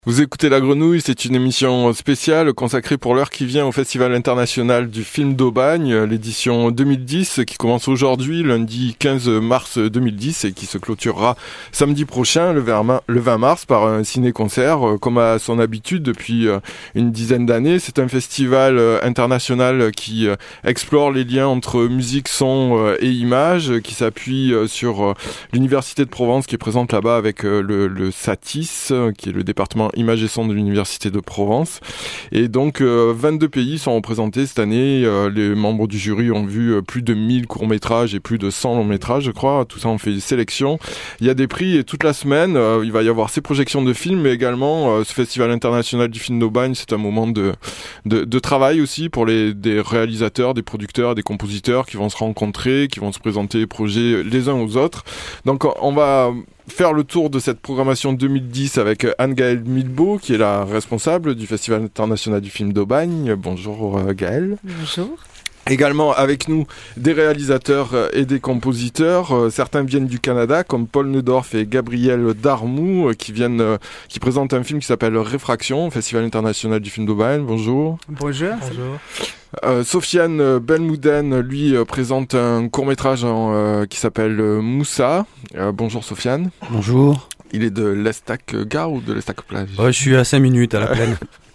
Vous écoutez La Grenouille, c'est une émission spéciale consacrée pour l'heure qui vient au Festival international du film d'Aubagne, l'édition 2010 qui commence aujourd'hui, lundi 15 mars 2010 et qui se clôturera samedi prochain, le 20 mars, par un ciné-concert comme à son habitude depuis une dizaine d'années. C'est un festival international qui explore les liens entre musique, son et images, qui s'appuie sur l'Université de Provence qui est présente là-bas avec le SATIS, qui est le département Images et Sons de l'Université de Provence. Et donc 22 pays sont représentés cette année. Les membres du jury ont vu plus de 1000 courts-métrages et plus de 100 longs-métrages, je crois. Tout ça, on fait une sélection. Il y a des prix et toute la semaine, il va y avoir ces projections de films, mais également ce Festival international du film d'Aubagne, c'est un moment de travail aussi pour des réalisateurs, des producteurs, des compositeurs qui vont se rencontrer, qui vont se présenter les projets les uns aux autres. Donc on va faire le tour de cette programmation 2010 avec Anne-Gaëlle Milbeau, qui est la responsable du Festival international du film d'Aubagne. Bonjour Gaëlle. Bonjour. Également avec nous des réalisateurs et des compositeurs. Certains viennent du Canada, comme Paul Neudorf et Gabriel Darmou, qui présentent un film qui s'appelle Réfraction, Festival international du film d'Aubagne. Bonjour. Bonjour. Bonjour. Sofiane Belmouden, lui, présente un court-métrage qui s'appelle Moussa. Bonjour Sofiane. Bonjour. Il est de l'Estac-Gare ou de l'Estac-Plage ? Je suis à 5 minutes à la plaine.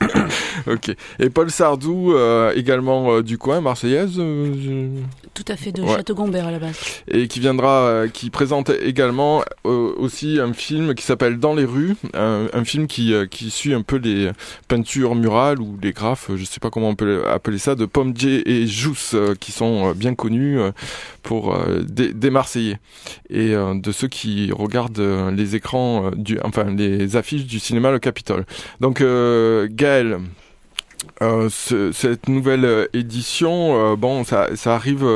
Ok. Et Paul Sardou, également du coin, marseillaise. Tout à fait, de Château-Gombert à la base. Et qui présente également aussi un film qui s'appelle Dans les rues, un film qui suit un peu les peintures murales ou les graphes, je sais pas comment on peut appeler ça, de Pomme J et Jousse, qui sont bien connus pour des Marseillais et de ceux qui regardent les écrans, les affiches du cinéma Le Capitole. Donc Gaëlle, cette nouvelle édition, ça arrive.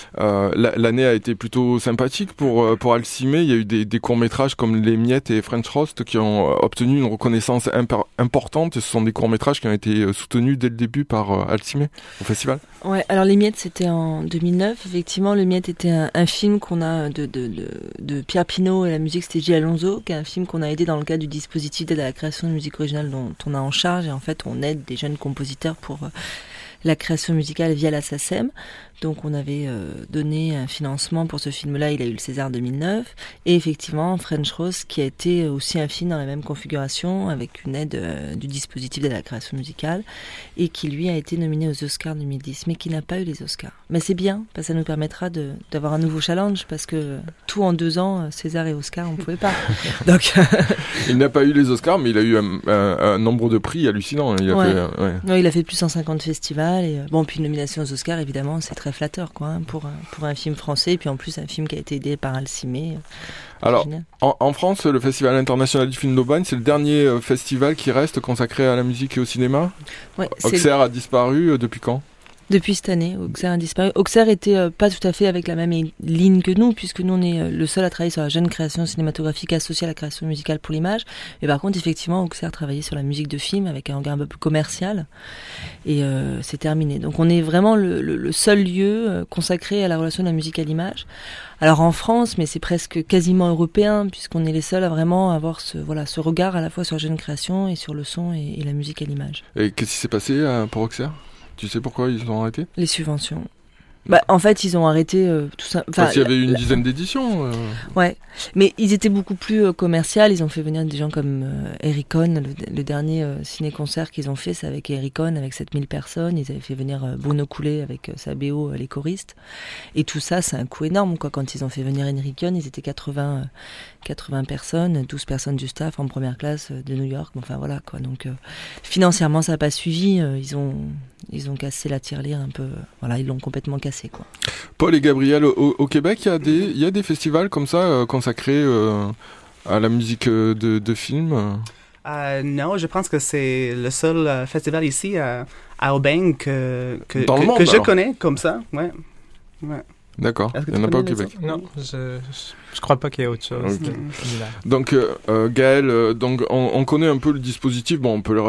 L'année a été plutôt sympathique pour Alcimé. Il y a eu des courts-métrages comme Les Miettes et French Roast qui ont obtenu une reconnaissance importante. Ce sont des courts-métrages qui ont été soutenus dès le début par Alcimé au festival. Ouais, alors Les Miettes, c'était en 2009. Effectivement, Les Miettes était un film qu'on a de Pierre Pinault, et la musique c'était Gilles Alonso, qui est un film qu'on a aidé dans le cadre du dispositif d'aide à la création de musique originale dont on a en charge. Et en fait, on aide des jeunes compositeurs pour la création musicale via la SACEM. Donc on avait donné un financement pour ce film-là, il a eu le César 2009. Et effectivement, French Rose, qui a été aussi un film dans la même configuration, avec une aide du dispositif d'aide à la création musicale, et qui lui a été nominé aux Oscars 2010, mais qui n'a pas eu les Oscars. Mais c'est bien, parce que ça nous permettra d'avoir un nouveau challenge, parce que tout en 2 ans, César et Oscar, on ne pouvait pas. Donc, il n'a pas eu les Oscars, mais il a eu un nombre de prix hallucinant. Non, il a fait plus de 150 festivals, et puis une nomination aux Oscars, évidemment, c'est très flatteur pour un film français, et puis en plus un film qui a été aidé par Alcimé. Alors, en France, le Festival international du film d'Aubagne, c'est le dernier festival qui reste consacré à la musique et au cinéma. Ouais, Auxerre a disparu depuis quand ? Depuis cette année, Auxerre a disparu. Auxerre était pas tout à fait avec la même ligne que nous, puisque nous on est le seul à travailler sur la jeune création cinématographique associée à la création musicale pour l'image. Mais par contre, effectivement, Auxerre travaillait sur la musique de film avec un regard un peu plus commercial. Et c'est terminé. Donc on est vraiment le seul lieu consacré à la relation de la musique à l'image. Alors en France, mais c'est presque quasiment européen, puisqu'on est les seuls à vraiment avoir ce regard à la fois sur la jeune création et sur le son et la musique à l'image. Et qu'est-ce qui s'est passé pour Auxerre ? Tu sais pourquoi ils ont arrêté ? Les subventions. En fait, ils ont arrêté tout ça. Parce qu'il y avait une dizaine d'éditions. Ouais, mais ils étaient beaucoup plus commerciaux. Ils ont fait venir des gens comme Ericon. Le dernier ciné-concert qu'ils ont fait, c'est avec Ericon, avec 7000 personnes. Ils avaient fait venir Bruno Coulet avec sa BO, les choristes. Et tout ça, c'est un coût énorme, quoi. Quand ils ont fait venir Ericon, ils étaient 80 personnes, 12 personnes du staff en première classe de New York. Enfin voilà, quoi. Donc financièrement, ça n'a pas suivi. Ils ont cassé la tirelire un peu. Ils l'ont complètement cassé, quoi. Paul et Gabriel, au Québec, il y a des festivals comme ça consacrés à la musique de film. Non, je pense que c'est le seul festival ici à Aubagne que monde, je connais comme ça. Ouais. D'accord. Il n'y en a pas au Québec. Non, Je crois pas qu'il y ait autre chose. Okay. Donc Gaël, donc on connaît un peu le dispositif. Bon, on peut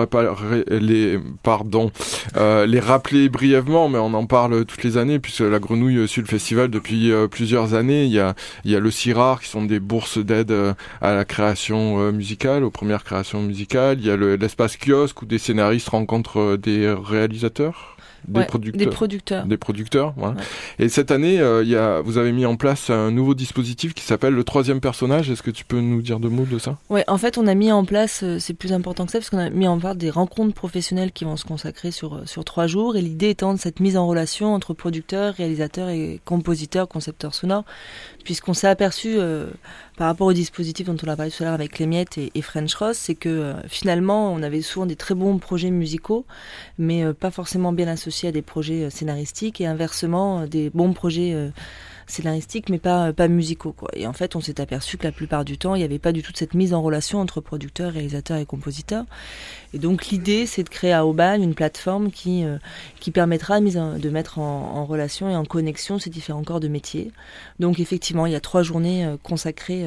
les rappeler brièvement, mais on en parle toutes les années puisque la Grenouille suit le festival depuis plusieurs années. Il y a le CIRAR qui sont des bourses d'aide à la création musicale, aux premières créations musicales. Il y a l'espace kiosque où des scénaristes rencontrent des réalisateurs. Des producteurs. Ouais. Et cette année, vous avez mis en place un nouveau dispositif qui s'appelle le troisième personnage. Est-ce que tu peux nous dire deux mots de ça ? Ouais, en fait, on a mis en place, c'est plus important que ça, parce qu'on a mis en place des rencontres professionnelles qui vont se consacrer sur 3 jours. Et l'idée étant de cette mise en relation entre producteurs, réalisateurs et compositeurs, concepteurs sonores, puisqu'on s'est aperçu, par rapport au dispositif dont on a parlé tout à l'heure avec Les Miettes et French Ross, c'est que finalement, on avait souvent des très bons projets musicaux, mais pas forcément bien associés à des projets scénaristiques, et inversement, des bons projets scénaristiques mais pas musicaux, quoi. Et en fait, on s'est aperçu que la plupart du temps, il n'y avait pas du tout de cette mise en relation entre producteurs, réalisateurs et compositeurs. Et donc l'idée, c'est de créer à Aubagne une plateforme qui permettra de mettre en relation et en connexion ces différents corps de métier. Donc effectivement, il y a 3 journées consacrées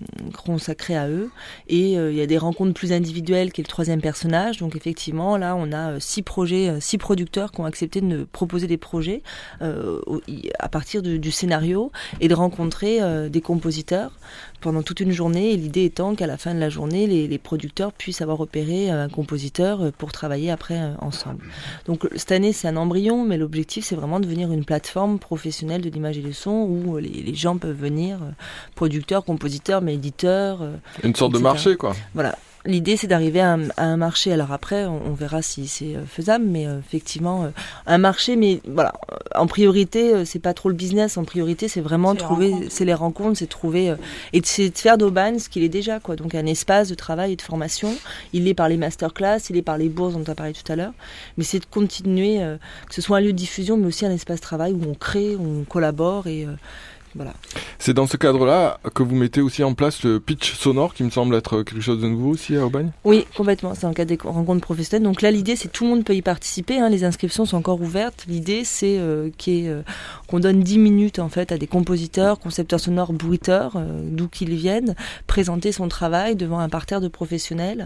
à eux, et il y a des rencontres plus individuelles qui est le troisième personnage. Donc effectivement, là, on a 6 producteurs qui ont accepté de nous proposer des projets à partir du scénario, et de rencontrer des compositeurs pendant toute une journée, et l'idée étant qu'à la fin de la journée, les producteurs puissent avoir repéré un compositeur pour travailler après ensemble. Donc cette année, c'est un embryon, mais l'objectif, c'est vraiment de devenir une plateforme professionnelle de l'image et du son où les gens peuvent venir, producteurs, compositeurs, mais éditeurs. Une sorte de marché, quoi. Voilà. L'idée, c'est d'arriver à un marché. Alors après, on verra si c'est faisable, mais effectivement, un marché. Mais voilà, en priorité, c'est pas trop le business. En priorité, c'est vraiment c'est les rencontres, c'est trouver et c'est de faire d'Aubagne ce qu'il est déjà, quoi. Donc un espace de travail et de formation. Il est par les masterclass, il est par les bourses dont tu as parlé tout à l'heure. Mais c'est de continuer, que ce soit un lieu de diffusion, mais aussi un espace de travail où on crée, où on collabore et voilà. C'est dans ce cadre-là que vous mettez aussi en place le pitch sonore, qui me semble être quelque chose de nouveau aussi à Aubagne ? Oui, complètement. C'est dans le cadre des rencontres professionnelles. Donc là, l'idée, c'est que tout le monde peut y participer. Les inscriptions sont encore ouvertes. L'idée, c'est qu'on donne 10 minutes en fait à des compositeurs, concepteurs sonores, bruiteurs, d'où qu'ils viennent, présenter son travail devant un parterre de professionnels.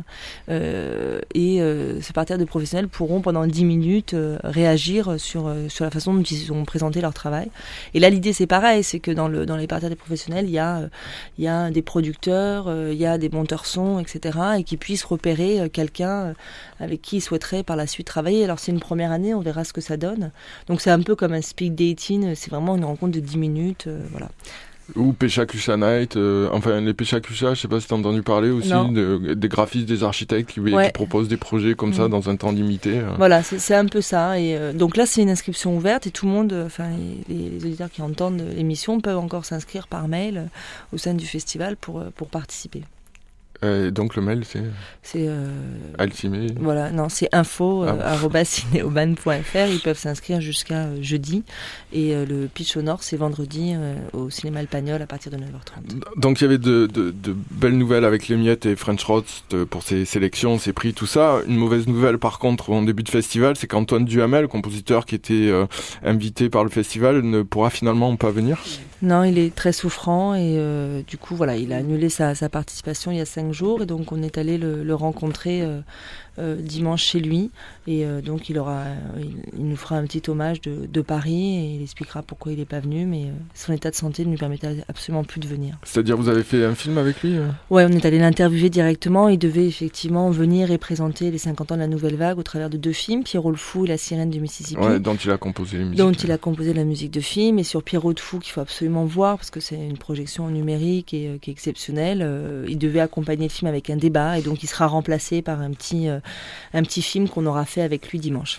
Ces parterres de professionnels pourront pendant 10 minutes réagir sur la façon dont ils ont présenté leur travail. Et là, l'idée, c'est pareil, c'est que dans les parterres des professionnels, il y a des producteurs, il y a des monteurs son, etc., et qui puissent repérer quelqu'un avec qui ils souhaiteraient par la suite travailler. Alors c'est une première année, on verra ce que ça donne. Donc c'est un peu comme un speed dating, c'est vraiment une rencontre de 10 minutes, voilà. Ou Pécha Kucha Night, les Pécha Kucha, je sais pas si t'as entendu parler aussi, des graphistes, des architectes qui proposent des projets comme ça dans un temps limité. Voilà, c'est un peu ça. Et donc là, c'est une inscription ouverte et tout le monde, les auditeurs qui entendent l'émission peuvent encore s'inscrire par mail au sein du festival pour participer. Donc le mail, c'est Alcimé. Voilà, non, c'est info@cinéaubagne.fr. Ils peuvent s'inscrire jusqu'à jeudi. Et le pitch sonore, c'est vendredi au cinéma Le Pagnol à partir de 9h30. Donc il y avait de belles nouvelles avec Les Miettes et French Roast pour ces sélections, ces prix, tout ça. Une mauvaise nouvelle par contre en début de festival, c'est qu'Antoine Duhamel, compositeur qui était invité par le festival, ne pourra finalement pas venir. Non, il est très souffrant et du coup, voilà, il a annulé sa participation il y a 5 jours et donc on est allé le rencontrer dimanche chez lui et donc il nous fera un petit hommage de Paris et il expliquera pourquoi il n'est pas venu, mais son état de santé ne lui permettait absolument plus de venir. C'est-à-dire vous avez fait un film avec lui Ouais, on est allé l'interviewer directement. Il devait effectivement venir et présenter les 50 ans de la Nouvelle Vague au travers de 2 films, Pierrot le Fou et La Sirène du Mississippi. Ouais, dont il a composé les musiques. Dont il a composé la musique de film, et sur Pierrot le Fou qu'il faut absolument voir parce que c'est une projection numérique et qui est exceptionnelle. Il devait accompagner le film avec un débat et donc il sera remplacé par un petit film qu'on aura fait avec lui dimanche.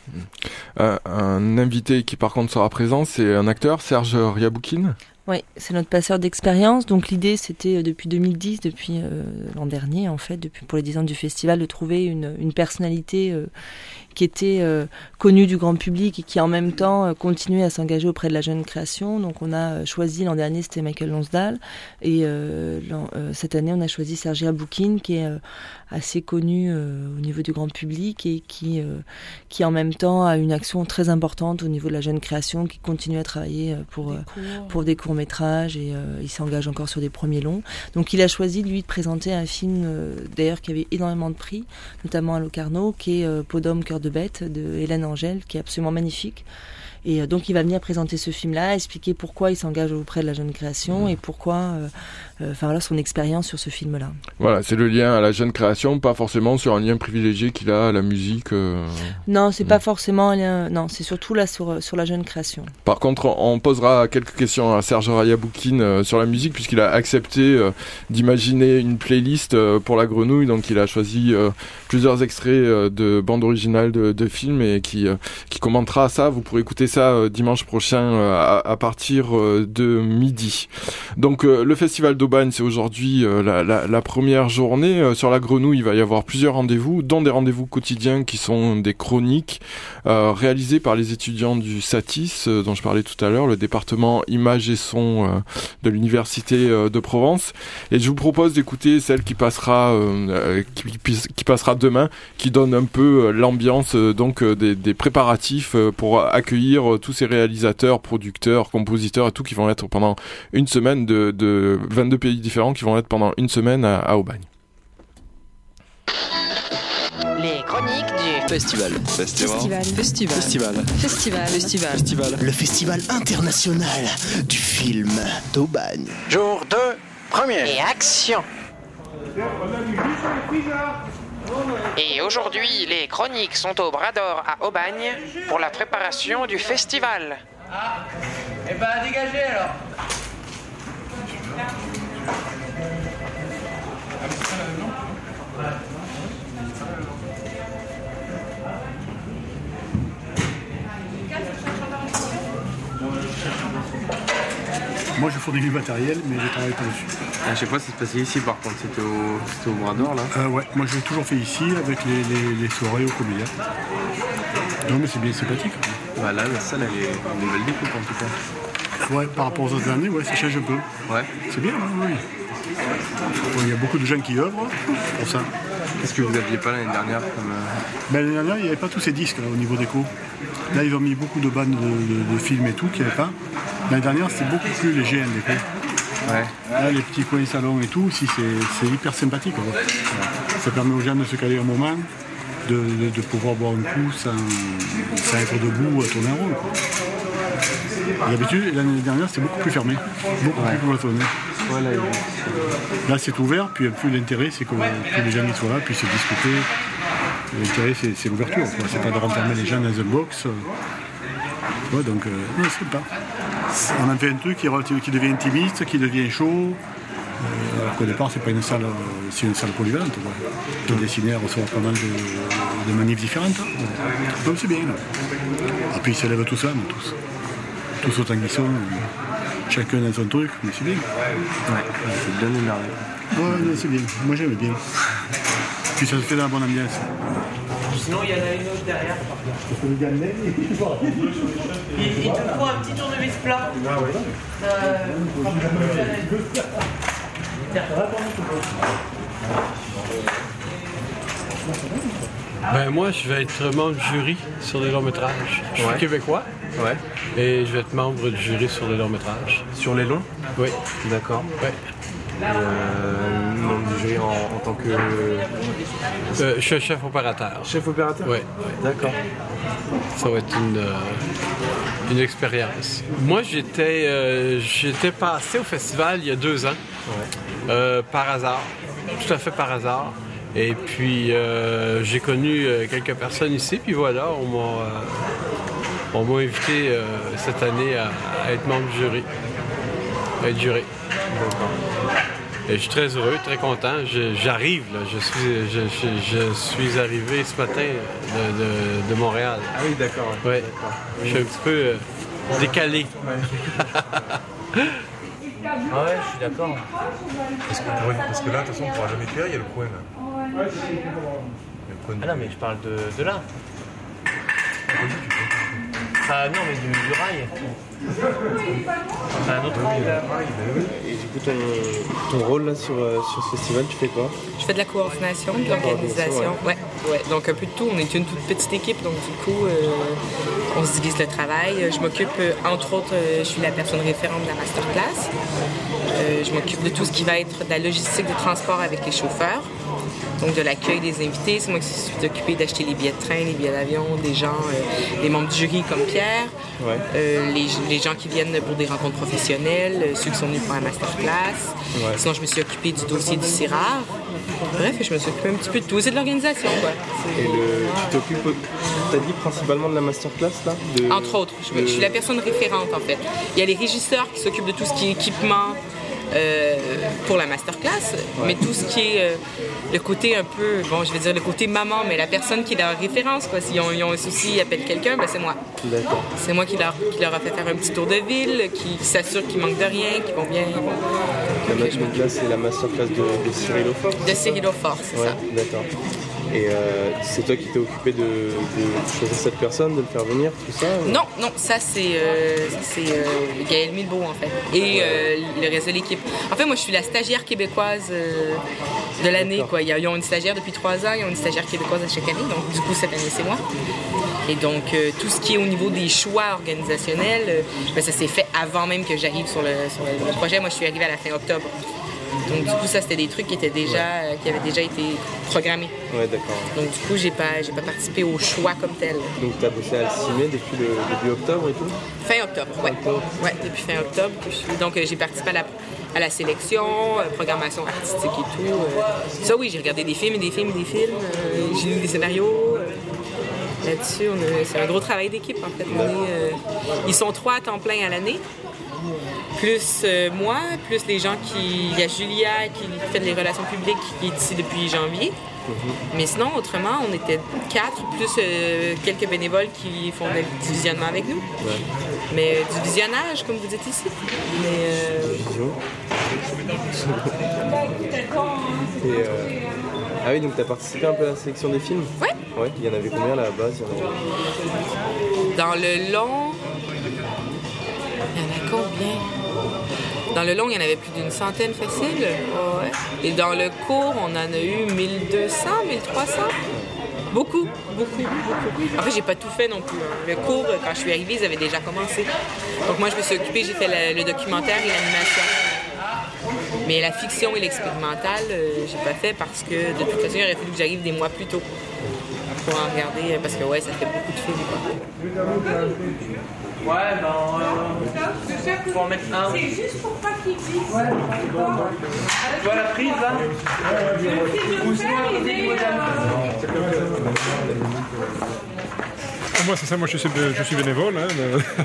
Un invité qui par contre sera présent, c'est un acteur, Serge Riaboukine. Oui, c'est notre passeur d'expérience. Donc l'idée, c'était depuis 2010, depuis l'an dernier en fait, pour les 10 ans du festival, de trouver une personnalité qui était connue du grand public et qui en même temps continuait à s'engager auprès de la jeune création. Donc on a choisi, l'an dernier c'était Michael Lonsdale, et cette année on a choisi Serge Riaboukine qui est assez connu au niveau du grand public et qui en même temps a une action très importante au niveau de la jeune création, qui continue à travailler pour des courts courts-métrages et il s'engage encore sur des premiers longs. Donc il a choisi, lui, de présenter un film, d'ailleurs, qui avait énormément de prix, notamment à Locarno, qui est Peau d'homme, cœur de bête, de Hélène Angèle, qui est absolument magnifique. Et donc il va venir présenter ce film-là, expliquer pourquoi il s'engage auprès de la jeune création et pourquoi, son expérience sur ce film-là. Voilà, c'est le lien à la jeune création, pas forcément sur un lien privilégié qu'il a à la musique. Non, c'est pas forcément un lien. Non, c'est surtout là sur la jeune création. Par contre, on posera quelques questions à Serge Rayaboukine sur la musique, puisqu'il a accepté d'imaginer une playlist pour La Grenouille, donc il a choisi plusieurs extraits de bandes originales de films et qui commentera ça. Vous pourrez écouter ça dimanche prochain à partir de midi. Donc le festival d'Aubagne, c'est aujourd'hui la première journée. Sur La Grenouille, il va y avoir plusieurs rendez-vous, dont des rendez-vous quotidiens qui sont des chroniques réalisées par les étudiants du SATIS, dont je parlais tout à l'heure, le département Images et Sons de l'Université de Provence. Et je vous propose d'écouter celle qui passera demain, qui donne un peu l'ambiance des préparatifs pour accueillir tous ces réalisateurs, producteurs, compositeurs et tout qui vont être pendant une semaine de 22 pays différents qui vont être pendant une semaine à Aubagne. Les chroniques du Festival. Le festival international du film d'Aubagne. Jour 2, première. Et action. Et aujourd'hui, les chroniques sont au Bras d'Or à Aubagne pour la préparation du festival. Ah, eh ben dégagez alors. Moi je fournis du matériel, mais je travaille pas dessus. Je sais pas si c'est passé ici par contre, c'était au Bras d'Or là. Ouais, moi je l'ai toujours fait ici avec les soirées au Comédia. Non mais c'est bien sympathique. Bah là, la salle elle est une belle découpe en tout cas. Ouais, par rapport aux autres années, ouais, ça change un peu. Ouais. C'est bien, hein, oui. Il y a beaucoup de gens qui œuvrent pour ça. Qu'est-ce que vous aviez pas l'année dernière comme... L'année dernière, il n'y avait pas tous ces disques là, au niveau déco. Là, ils ont mis beaucoup de bandes de films et tout qu'il n'y avait pas. L'année dernière, c'était beaucoup plus léger en déco. Ouais. Là, les petits coins salons et tout, si c'est hyper sympathique. Ouais. Ça permet aux gens de se caler un moment, de pouvoir boire un coup sans être debout à tourner en rond. D'habitude, l'année dernière, c'était beaucoup plus fermé, beaucoup plus cloisonné. Ouais, là, c'est ouvert, puis plus l'intérêt, c'est que tous les gens qui soient là puissent discuter. L'intérêt, c'est l'ouverture, quoi. C'est pas de renfermer les gens dans un box. Ouais, donc, non, c'est sympa. On a fait un truc qui devient intimiste, qui devient chaud. Alors qu'au départ, c'est pas une salle, c'est une salle polyvalente, quoi. Qui est destinée à recevoir pas mal de manifs différentes. Donc c'est bien. Et puis ils se lèvent tous là, tous autant qu'ils sont, chacun dans son truc, mais c'est bien. Ouais, c'est bien énervé. Ouais, c'est bien. Moi j'aime bien. Puis ça se fait dans la bonne ambiance. Sinon il y en a une autre derrière. Il te faut un petit tournevis plat. Ah ouais. Ben moi, je vais être membre du jury sur les longs métrages. Je suis québécois. Ouais. Et je vais être membre du jury sur les longs métrages. Sur les longs? Oui. D'accord. Ouais. Membre du jury en tant que... je suis chef opérateur. Chef opérateur? Oui. D'accord. Ça va être une expérience. Moi, j'étais passé au festival il y a 2 ans. Ouais. Par hasard. Tout à fait par hasard. Et puis, j'ai connu quelques personnes ici, puis voilà, on m'a invité cette année à être membre du jury, à être juré. Et je suis très heureux, très content. J'arrive, là, je suis arrivé ce matin de Montréal. Ah oui, d'accord. Ouais. Je suis un petit peu décalé. Ouais, je suis d'accord. Parce que là, de toute façon, on ne pourra jamais faire, il y a le coin là. Ah non, mais je parle de là. Ah non, mais du rail. Un autre rail. Et du coup, ton rôle là sur ce festival, tu fais quoi? Je fais de la coordination, de l'organisation. Ouais. Ouais, donc un peu de tout. On est une toute petite équipe, donc du coup, on se divise le travail. Je m'occupe, entre autres, je suis la personne référente de la masterclass. Je m'occupe de tout ce qui va être de la logistique de transport avec les chauffeurs. Donc de l'accueil des invités, c'est moi qui suis occupée d'acheter les billets de train, les billets d'avion, des gens, les membres du jury comme Pierre, les gens qui viennent pour des rencontres professionnelles, ceux qui sont venus pour la masterclass. Sinon, je me suis occupée du dossier du CIRAR. Bref, je me suis occupée un petit peu de tout. C'est de l'organisation, quoi. Et tu t'occupes, t'as dit principalement de la masterclass, là Entre autres. Je suis la personne référente, en fait. Il y a les régisseurs qui s'occupent de tout ce qui est équipement, pour la masterclass, mais tout ce qui est le côté un peu, bon, je vais dire le côté maman, mais la personne qui est leur référence, quoi. S'ils ont un souci, ils appellent quelqu'un, ben c'est moi. D'accord. C'est moi qui leur a fait faire un petit tour de ville, qui s'assure qu'ils manquent de rien, qu'ils vont bien. La masterclass, c'est la masterclass de Cyril Aufort. De Cyril Aufort, c'est ça. D'accord. Et c'est toi qui t'es occupé de choisir cette personne, de le faire venir, tout ça ou... Non, ça c'est Gaëlle Milbeau en fait. Et le reste de l'équipe. En fait, moi je suis la stagiaire québécoise de l'année. Quoi. Ils ont une stagiaire depuis 3 ans, ils ont une stagiaire québécoise à chaque année. Donc du coup, cette année, c'est moi. Et donc, tout ce qui est au niveau des choix organisationnels, ça s'est fait avant même que j'arrive sur le projet. Moi, je suis arrivée à la fin octobre. Donc du coup, ça c'était des trucs qui avaient déjà été programmés. Ouais, d'accord. Donc du coup, j'ai pas participé au choix comme tel. Donc tu as bossé à Alcimé depuis début octobre et tout? Fin octobre, ouais. Ouais, depuis fin octobre. Donc j'ai participé à la sélection, programmation artistique et tout. Ça oui, j'ai regardé des films. J'ai lu des scénarios. Là-dessus, c'est un gros travail d'équipe en fait. Ils sont 3 à temps plein à l'année. Plus moi, plus les gens il y a Julia qui fait les relations publiques qui est ici depuis janvier. Mais sinon, autrement, on était 4, plus quelques bénévoles qui font du visionnement avec nous. Ouais. Mais du visionnage, comme vous dites ici. Ah oui, donc tu as participé un peu à la sélection des films? Oui. Ouais, il y en avait combien à la base? Dans le long... Il y en a combien? Dans le long, il y en avait plus d'une centaine facile. Ouais. Et dans le court, on en a eu 1200, 1300. Beaucoup. En fait, j'ai pas tout fait non plus. Le court, quand je suis arrivée, ils avaient déjà commencé. Donc moi, je me suis occupée, j'ai fait le documentaire et l'animation. Mais la fiction et l'expérimental, j'ai pas fait parce que de toute façon, il aurait fallu que j'arrive des mois plus tôt pour en regarder, parce que ouais, ça fait beaucoup de films, quoi. Ouais, faut en mettre un. C'est juste pour pas qu'il glisse. Ouais. Tu vois la prise là? Ou sinon à côté du modèle. Moi, c'est ça, moi je suis bénévole. Hein,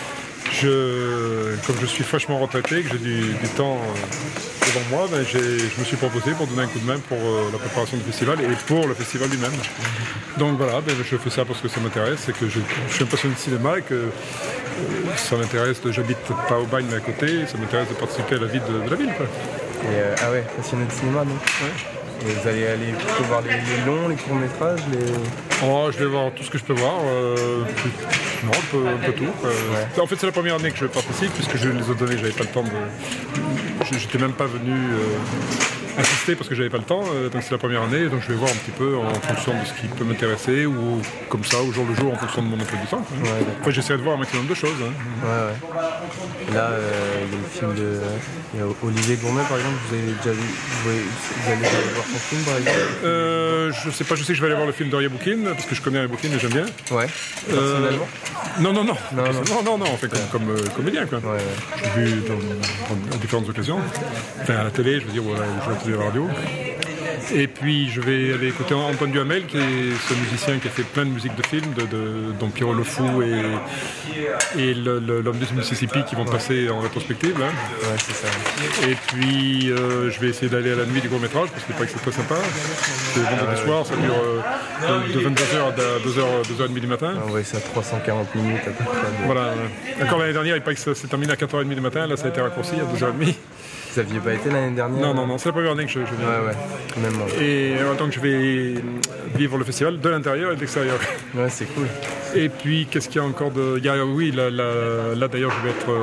comme je suis fraîchement retraité, que j'ai du temps devant moi, je me suis proposé pour donner un coup de main pour la préparation du festival et pour le festival lui-même. Donc voilà, je fais ça parce que ça m'intéresse et que je suis un passionné de cinéma et que ça m'intéresse, j'habite pas au Bagne mais à côté, ça m'intéresse de participer à la vie de la ville. Quoi. Et ah ouais, passionné de cinéma donc. Ouais. Et vous allez aller plutôt voir les longs, les courts-métrages, Oh, je vais voir tout ce que je peux voir. Non, un peu tout. Ouais. En fait, c'est la première année que je participe, puisque les autres années, j'avais pas le temps de... J'étais même pas venu assister parce que j'avais pas le temps. Donc c'est la première année, donc je vais voir un petit peu en fonction de ce qui peut m'intéresser, ou comme ça, au jour le jour, en fonction de mon emploi du temps. Ouais, après, j'essaie de voir un maximum de choses. Hein. Ouais. Là, il y a le film de Olivier Gourmet, par exemple. Vous avez déjà vu... Vous allez voir son film, par exemple? Je sais pas, je sais que je vais aller voir le film d'Aria Boukine, parce que je connais Aria Boukine et j'aime bien. Ouais. Personnellement? Non, en fait, comme comédien, quoi. Ouais. J'ai vu dans différentes occasions. Enfin, à la télé, je veux dire, voilà, je vais à la radio. Et puis je vais aller écouter Antoine Duhamel, qui est ce musicien qui a fait plein de musiques de films, dont Pierrot le Fou et l'Homme du Mississippi qui vont passer en rétrospective. Hein. Ouais, c'est ça. Et puis je vais essayer d'aller à la nuit du court-métrage, parce qu'il paraît que c'est très sympa. C'est vendredi soir, ça dure de 22h à 2h30 du matin. Ah ouais, c'est à 340 minutes à peu près. Voilà. Encore l'année dernière, il paraît que ça s'est terminé à 4h30 du matin, là ça a été raccourci à 2h30. Vous n'aviez pas été l'année dernière? Non, c'est la première année que je viens. Ouais, même moi. Et en même temps que je vais vivre le festival de l'intérieur et de l'extérieur. Ouais, c'est cool. Et puis, qu'est-ce qu'il y a encore de... Oui, là d'ailleurs,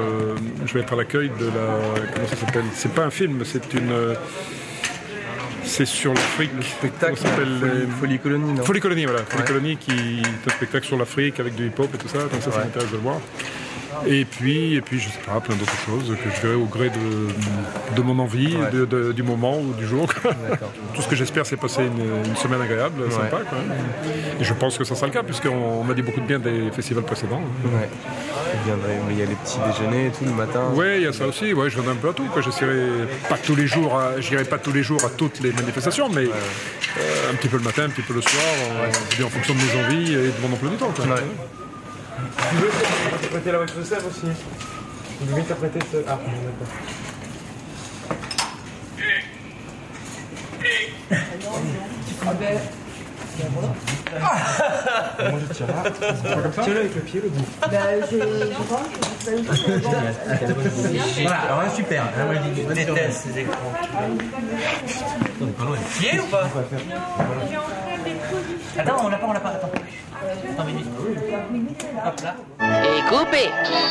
je vais être à l'accueil de la... Comment ça s'appelle? C'est pas un film, c'est C'est sur l'Afrique. Le spectacle s'appelle Folie Colonie, non? Folie Colonie, voilà. Folie Colonie qui est un spectacle sur l'Afrique avec du hip-hop et tout ça. Donc ça m'intéresse de le voir. Et puis, je sais pas, plein d'autres choses que je verrai au gré de mon envie, du moment ou du jour. Tout ce que j'espère, c'est passer une semaine agréable, sympa. Quoi. Et je pense que ça sera le cas, puisqu'on m'a dit beaucoup de bien des festivals précédents. Ouais. Mais il y a les petits déjeuners et tout le matin. Oui, il y a ça aussi. Ouais, je viendrai un peu à tout. J'irai pas tous les jours à toutes les manifestations, mais un petit peu le matin, un petit peu le soir, en fonction de mes envies et de mon emploi du temps. Quoi. Ouais. Tu veux interpréter la voix de Sèvres aussi? Tu veux interpréter ce... Ah, Moi je tire là. Tiens-le avec le pied, le bout. Je pense que voilà, alors là, super. Moi je déteste ces écrans. On est pas loin. Pied ou pas? Attends, on l'a pas. Attends. Attends, minute. Hop là. Et coupé.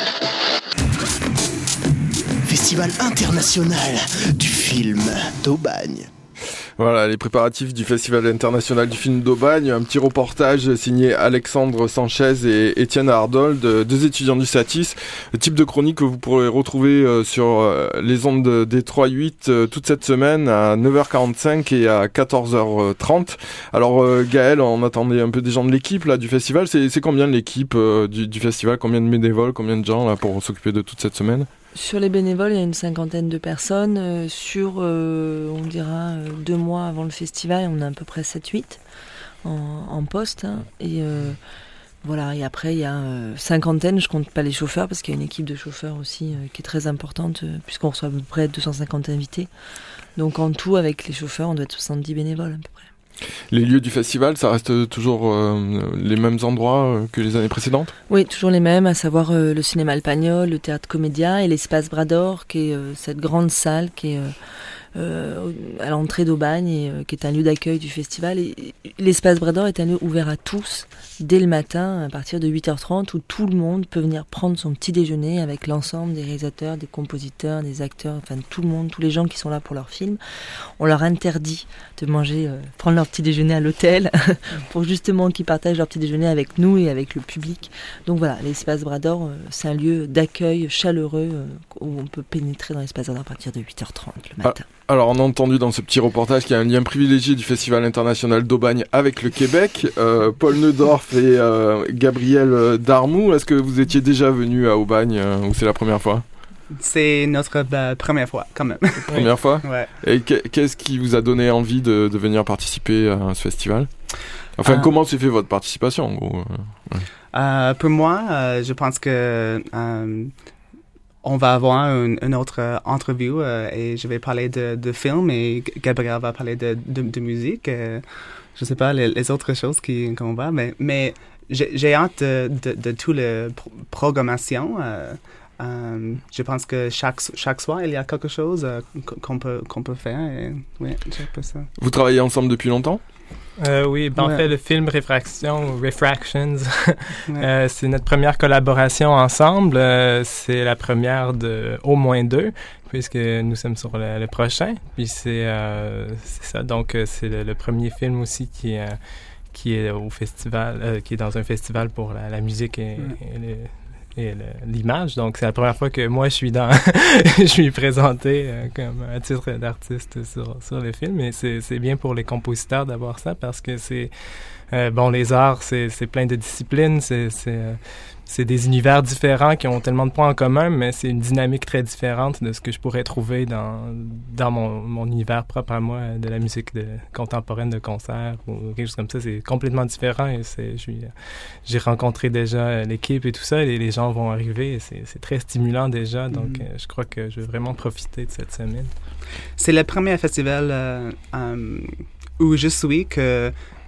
Festival international du film d'Aubagne. Voilà, les préparatifs du Festival international du film d'Aubagne, un petit reportage signé Alexandre Sanchez et Étienne Ardold, deux étudiants du Satis, le type de chronique que vous pourrez retrouver sur les ondes de Détroit 8 toute cette semaine à 9h45 et à 14h30. Alors Gaël, on attendait un peu des gens de l'équipe là du festival, c'est combien de l'équipe du festival, combien de bénévoles, combien de gens là pour s'occuper de toute cette semaine? Sur les bénévoles, il y a une 50aine de personnes. On dira 2 mois avant le festival, on a à peu près 7-8 en poste. Hein. Et voilà. Et après, il y a 50aine, je compte pas les chauffeurs, parce qu'il y a une équipe de chauffeurs aussi qui est très importante, puisqu'on reçoit à peu près 250 invités. Donc en tout, avec les chauffeurs, on doit être 70 bénévoles à peu près. Les lieux du festival, ça reste toujours les mêmes endroits que les années précédentes? Oui, toujours les mêmes, à savoir le cinéma Le Pagnol, le théâtre Comédia et l'espace Brador, qui est cette grande salle qui est à l'entrée d'Aubagne et qui est un lieu d'accueil du festival. Et l'espace Brador est un lieu ouvert à tous dès le matin à partir de 8h30 où tout le monde peut venir prendre son petit déjeuner avec l'ensemble des réalisateurs, des compositeurs, des acteurs, enfin tout le monde, tous les gens qui sont là pour leur film. On leur interdit de manger, prendre leur petit déjeuner à l'hôtel pour justement qu'ils partagent leur petit déjeuner avec nous et avec le public. Donc voilà, l'espace Brador, c'est un lieu d'accueil chaleureux où on peut pénétrer dans l'espace Brador à partir de 8h30 le matin. Alors on a entendu dans ce petit reportage qu'il y a un lien privilégié du Festival international d'Aubagne avec le Québec. Paul Neudorf et Gabriel Darmou, est-ce que vous étiez déjà venus à Aubagne ou c'est la première fois? C'est notre première fois, quand même. Première fois? Ouais. Et qu'est-ce qui vous a donné envie de venir participer à ce festival? Enfin, comment s'est fait votre participation, en gros? Pour moi, je pense que on va avoir une autre interview et je vais parler de film et Gabriel va parler de musique. Je sais pas les autres choses qu'on va, mais j'ai hâte de toute la programmation. Je pense que chaque soir, il y a quelque chose qu'on peut faire. Et, oui, j'ai pas ça. Vous travaillez ensemble depuis longtemps? Oui, en fait, le film Refractions, c'est notre première collaboration ensemble. C'est la première de au moins 2, puisque nous sommes sur le prochain. Puis c'est ça. Donc, c'est le premier film aussi qui est au festival, qui est dans un festival pour la musique et l'image. Donc, c'est la première fois que moi, je suis présenté comme à titre d'artiste sur le film. Et c'est bien pour les compositeurs d'avoir ça parce que c'est... les arts, c'est plein de disciplines, c'est des univers différents qui ont tellement de points en commun, mais c'est une dynamique très différente de ce que je pourrais trouver dans mon univers propre à moi, de la musique contemporaine de concert ou quelque chose comme ça. C'est complètement différent et j'ai rencontré déjà l'équipe et tout ça, et les gens vont arriver et c'est très stimulant déjà, donc je crois que je vais vraiment profiter de cette semaine. C'est le premier festival où je suis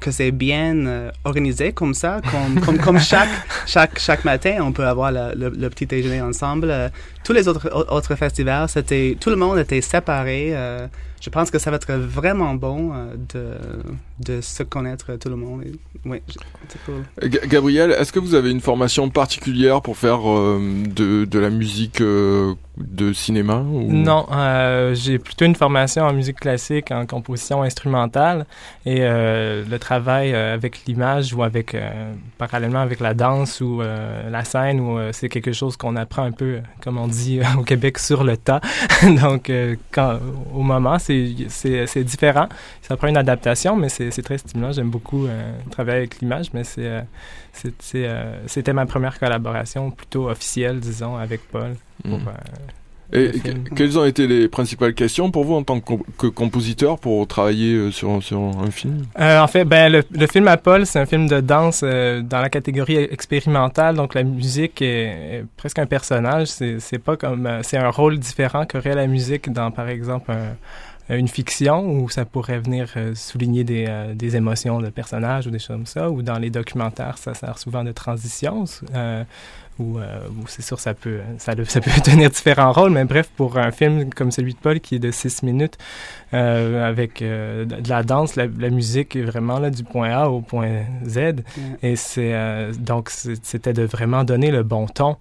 que c'est bien organisé comme ça, comme chaque matin, on peut avoir le petit déjeuner ensemble. Tous les autres festivals, tout le monde était séparé. Je pense que ça va être vraiment bon de se connaître tout le monde. Oui, c'est cool. Gabriel, est-ce que vous avez une formation particulière pour faire de la musique de cinéma ou... Non, j'ai plutôt une formation en musique classique, en composition instrumentale, et le travail avec l'image ou avec parallèlement avec la danse ou la scène, où c'est quelque chose qu'on apprend un peu, comme on dit au Québec, sur le tas. Donc, au moment, c'est différent. Ça prend une adaptation, mais c'est très stimulant. J'aime beaucoup travailler avec l'image, mais c'était ma première collaboration plutôt officielle, disons, avec Paul. Et quelles ont été les principales questions pour vous en tant que compositeur pour travailler sur un film? En fait, le film à Paul, c'est un film de danse dans la catégorie expérimentale, donc la musique est presque un personnage. C'est pas comme c'est un rôle différent qu'aurait la musique dans, par exemple, une fiction où ça pourrait venir souligner des émotions de personnages ou des choses comme ça, ou dans les documentaires, ça sert souvent de transition. Où c'est sûr, ça peut tenir différents rôles, mais bref, pour un film comme celui de Paul qui est de 6 minutes, avec de la danse, la musique est vraiment là du point A au point Z, et donc c'était de vraiment donner le bon ton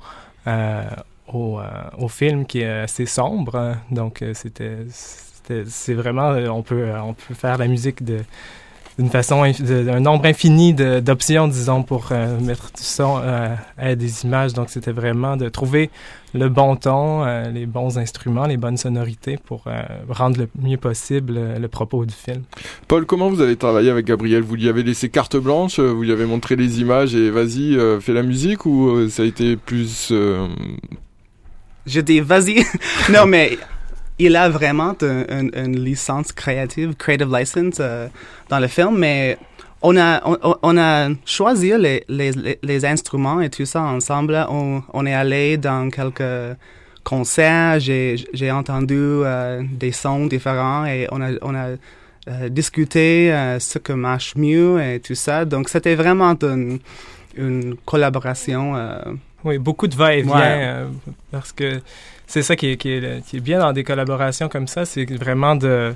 au film qui est assez sombre, donc c'est vraiment, on peut faire la musique d'une façon, d'un nombre infini d'options, disons, pour mettre du son à des images. Donc, c'était vraiment de trouver le bon ton, les bons instruments, les bonnes sonorités pour rendre le mieux possible le propos du film. Paul, comment vous avez travaillé avec Gabriel? Vous lui avez laissé carte blanche, vous lui avez montré les images et vas-y, fais la musique, ou ça a été plus... Je dis vas-y. Non, mais... Il a vraiment une licence creative license dans le film, mais on a choisi les instruments et tout ça ensemble. On est allé dans quelques concerts, j'ai entendu des sons différents et on a discuté ce que marche mieux et tout ça. Donc c'était vraiment une collaboration. Oui, beaucoup de va-et-vient, parce que c'est ça qui est bien dans des collaborations comme ça, c'est vraiment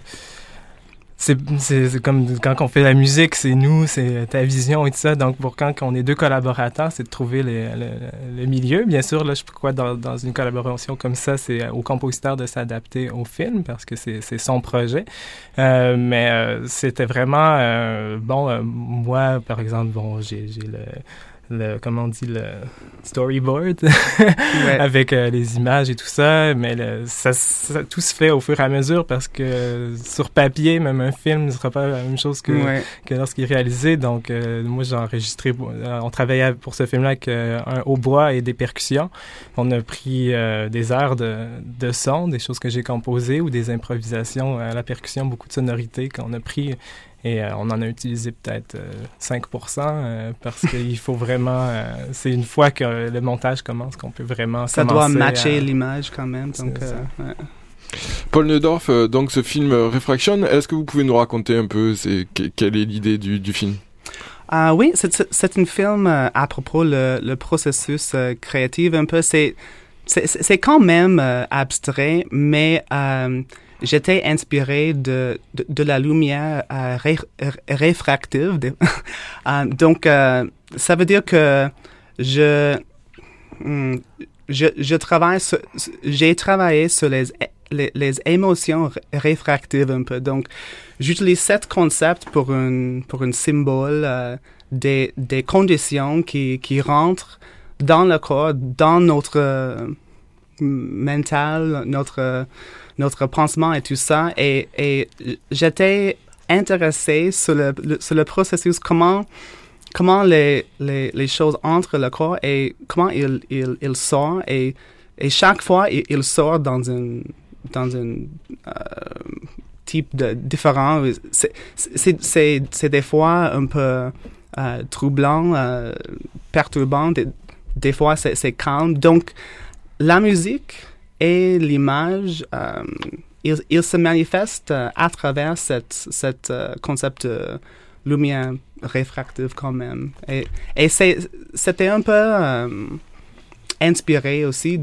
c'est comme quand on fait la musique, c'est nous, c'est ta vision et tout ça. Donc pour quand on est deux collaborateurs, c'est de trouver le milieu. Bien sûr, là, je crois dans une collaboration comme ça, c'est au compositeur de s'adapter au film parce que c'est son projet. Mais c'était vraiment moi, par exemple, j'ai comment on dit, le storyboard avec les images et tout ça, mais ça tout se fait au fur et à mesure parce que sur papier, même un film ne sera pas la même chose que lorsqu'il est réalisé. Donc moi j'ai enregistré, on travaillait pour ce film-là avec un hautbois et des percussions. On a pris des airs de son, des choses que j'ai composées ou des improvisations à la percussion, beaucoup de sonorités qu'on a pris. Et on en a utilisé peut-être 5% parce qu'il faut vraiment... c'est une fois que le montage commence qu'on peut vraiment ça doit matcher l'image quand même. Donc, Paul Neudorf, donc ce film Refraction, est-ce que vous pouvez nous raconter un peu quelle est l'idée du film? Oui, c'est un film à propos le processus créatif un peu. C'est quand même abstrait, mais... j'étais inspiré de la lumière réfractive. Donc, ça veut dire que j'ai travaillé sur les émotions réfractives un peu. Donc, j'utilise cet concept pour un symbole des conditions qui rentrent dans le corps, dans notre mental, notre pensement et tout ça, et j'étais intéressé sur le processus, comment les choses entrent le corps et comment il sort, et chaque fois il sort dans un type de différent. C'est des fois un peu troublant, perturbant, des fois c'est calme. Donc la musique et l'image, il se manifeste à travers cette concept lumière réfractive quand même. Et c'était un peu inspiré aussi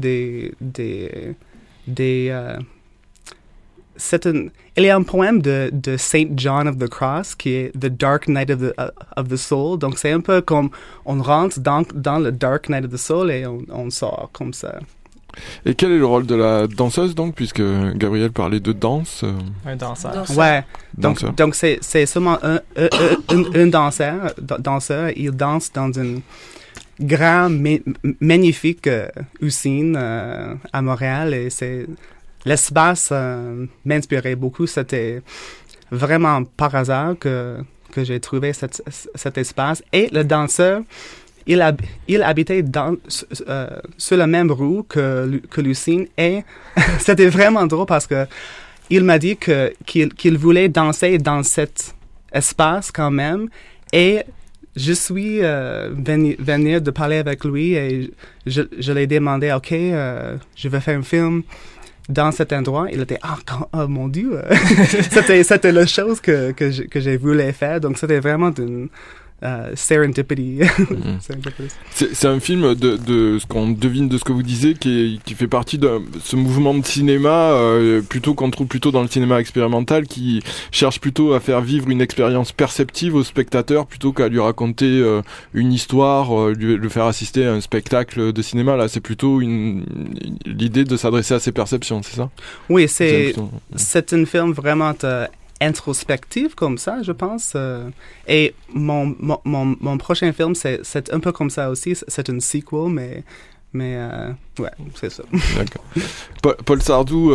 il y a un poème de Saint John of the Cross qui est The Dark Night of the Soul. Donc c'est un peu comme on rentre dans le Dark Night of the Soul et on sort comme ça. Et quel est le rôle de la danseuse donc, puisque Gabriel parlait de danse Un danseur. Ouais. Donc c'est seulement un danseur. Il danse dans une grande, magnifique usine à Montréal et c'est l'espace m'inspirait beaucoup. C'était vraiment par hasard que j'ai trouvé cet espace. Et le danseur, il habitait sur la même rue que l'usine. Et c'était vraiment drôle parce que il m'a dit qu'il voulait danser dans cet espace quand même. Et je suis venu de parler avec lui et je lui ai demandé, OK, je vais faire un film dans cet endroit. Il était, oh mon Dieu! C'était la chose que j'ai voulu faire. Donc, c'était vraiment d'une serendipity. C'est un film de ce qu'on devine de ce que vous disiez qui fait partie de ce mouvement de cinéma qu'on trouve plutôt dans le cinéma expérimental, qui cherche plutôt à faire vivre une expérience perceptive au spectateur plutôt qu'à lui raconter une histoire, le faire assister à un spectacle de cinéma. Là, c'est plutôt l'idée de s'adresser à ses perceptions, c'est ça? Oui, c'est un film vraiment introspectif comme ça, je pense. Et mon prochain film, c'est un peu comme ça aussi. C'est un sequel, mais ouais, c'est ça. D'accord. Paul Sardou,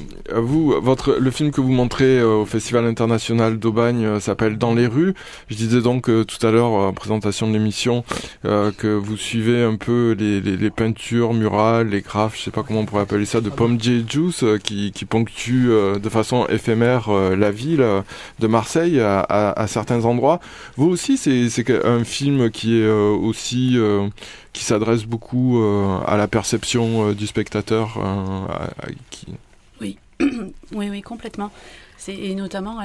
le film que vous montrez au Festival international d'Aubagne s'appelle Dans les rues. Je disais donc tout à l'heure en présentation de l'émission que vous suivez un peu les peintures murales, les graphes, je sais pas comment on pourrait appeler ça, de Pom J. Juice qui ponctuent de façon éphémère la ville de Marseille à certains endroits. Vous aussi, c'est un film qui est aussi qui s'adresse beaucoup à la perception du spectateur. Oui, oui, complètement. Et notamment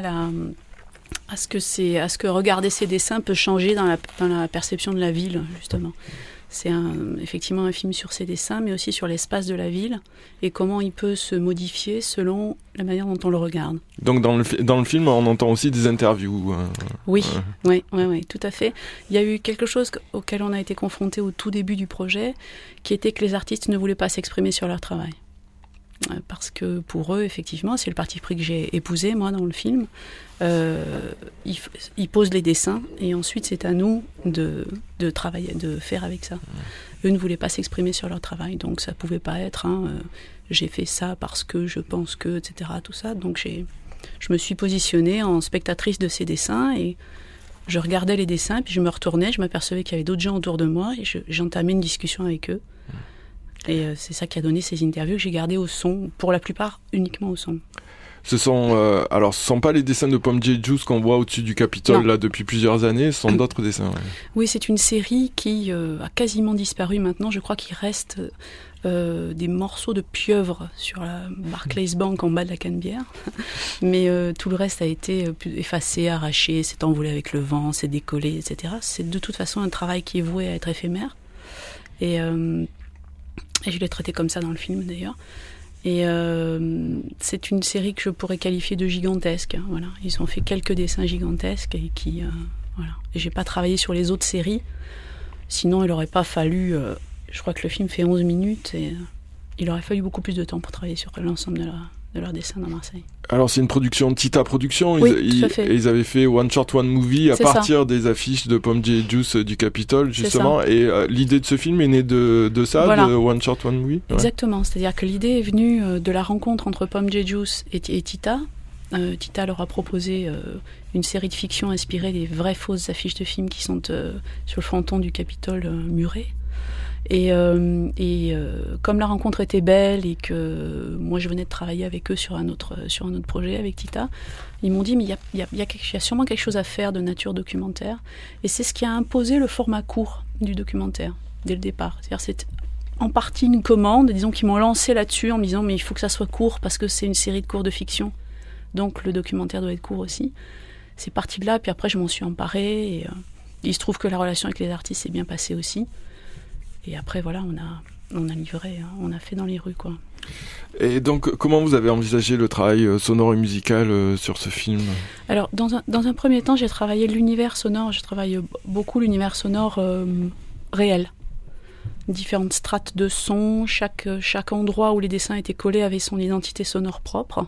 à ce que regarder ces dessins peut changer dans la perception de la ville, justement. C'est effectivement un film sur ces dessins, mais aussi sur l'espace de la ville et comment il peut se modifier selon la manière dont on le regarde. Donc dans le film, on entend aussi des interviews. Oui, tout à fait. Il y a eu quelque chose auquel on a été confronté au tout début du projet, qui était que les artistes ne voulaient pas s'exprimer sur leur travail. Parce que pour eux, effectivement, c'est le parti pris que j'ai épousé, moi, dans le film. Ils posent les dessins et ensuite, c'est à nous de travailler, de faire avec ça. Eux ne voulaient pas s'exprimer sur leur travail, donc ça pouvait pas être j'ai fait ça parce que je pense que, etc., tout ça. Donc je me suis positionnée en spectatrice de ces dessins et je regardais les dessins, puis je me retournais, je m'apercevais qu'il y avait d'autres gens autour de moi et j'entamais une discussion avec eux. Et c'est ça qui a donné ces interviews que j'ai gardées au son, pour la plupart uniquement au son. Ce sont pas les dessins de Pom J. Juice qu'on voit au-dessus du Capitole là depuis plusieurs années, ce sont d'autres dessins. Ouais. Oui, c'est une série qui a quasiment disparu maintenant. Je crois qu'il reste des morceaux de pieuvre sur la Barclays Bank en bas de la Canebière. Mais tout le reste a été effacé, arraché, s'est envolé avec le vent, s'est décollé, etc. C'est de toute façon un travail qui est voué à être éphémère. Et je l'ai traité comme ça dans le film d'ailleurs. Et c'est une série que je pourrais qualifier de gigantesque. Hein, voilà. Ils ont fait quelques dessins gigantesques et qui voilà. Et j'ai pas travaillé sur les autres séries. Sinon, il aurait pas fallu. Je crois que le film fait 11 minutes et il aurait fallu beaucoup plus de temps pour travailler sur l'ensemble de leurs dessins dans Marseille. Alors c'est une production Tita Productions, oui, tout à fait. Ils avaient fait One Short One Movie à partir des affiches de Pom J. Juice du Capitole justement, et l'idée de ce film est née de ça, voilà. De One Short One Movie. Exactement, c'est-à-dire que l'idée est venue de la rencontre entre Pom J. Juice et Tita. Tita leur a proposé une série de fictions inspirées des vraies fausses affiches de films qui sont sur le fronton du Capitole muré. Et comme la rencontre était belle et que moi je venais de travailler avec eux sur un autre projet avec Tita, ils m'ont dit mais il y a sûrement quelque chose à faire de nature documentaire, et c'est ce qui a imposé le format court du documentaire dès le départ. C'est-à-dire c'est en partie une commande, disons qu'ils m'ont lancé là-dessus en me disant mais il faut que ça soit court parce que c'est une série de cours de fiction, donc le documentaire doit être court aussi. c'est parti de là, puis après je m'en suis emparée, et il se trouve que la relation avec les artistes s'est bien passée aussi. Et après, voilà, on a livré, hein, on a fait dans les rues, quoi. Et donc, comment vous avez envisagé le travail sonore et musical sur ce film ? Alors, dans un premier temps, j'ai travaillé l'univers sonore, je travaille beaucoup l'univers sonore réel. Différentes strates de son, chaque endroit où les dessins étaient collés avait son identité sonore propre.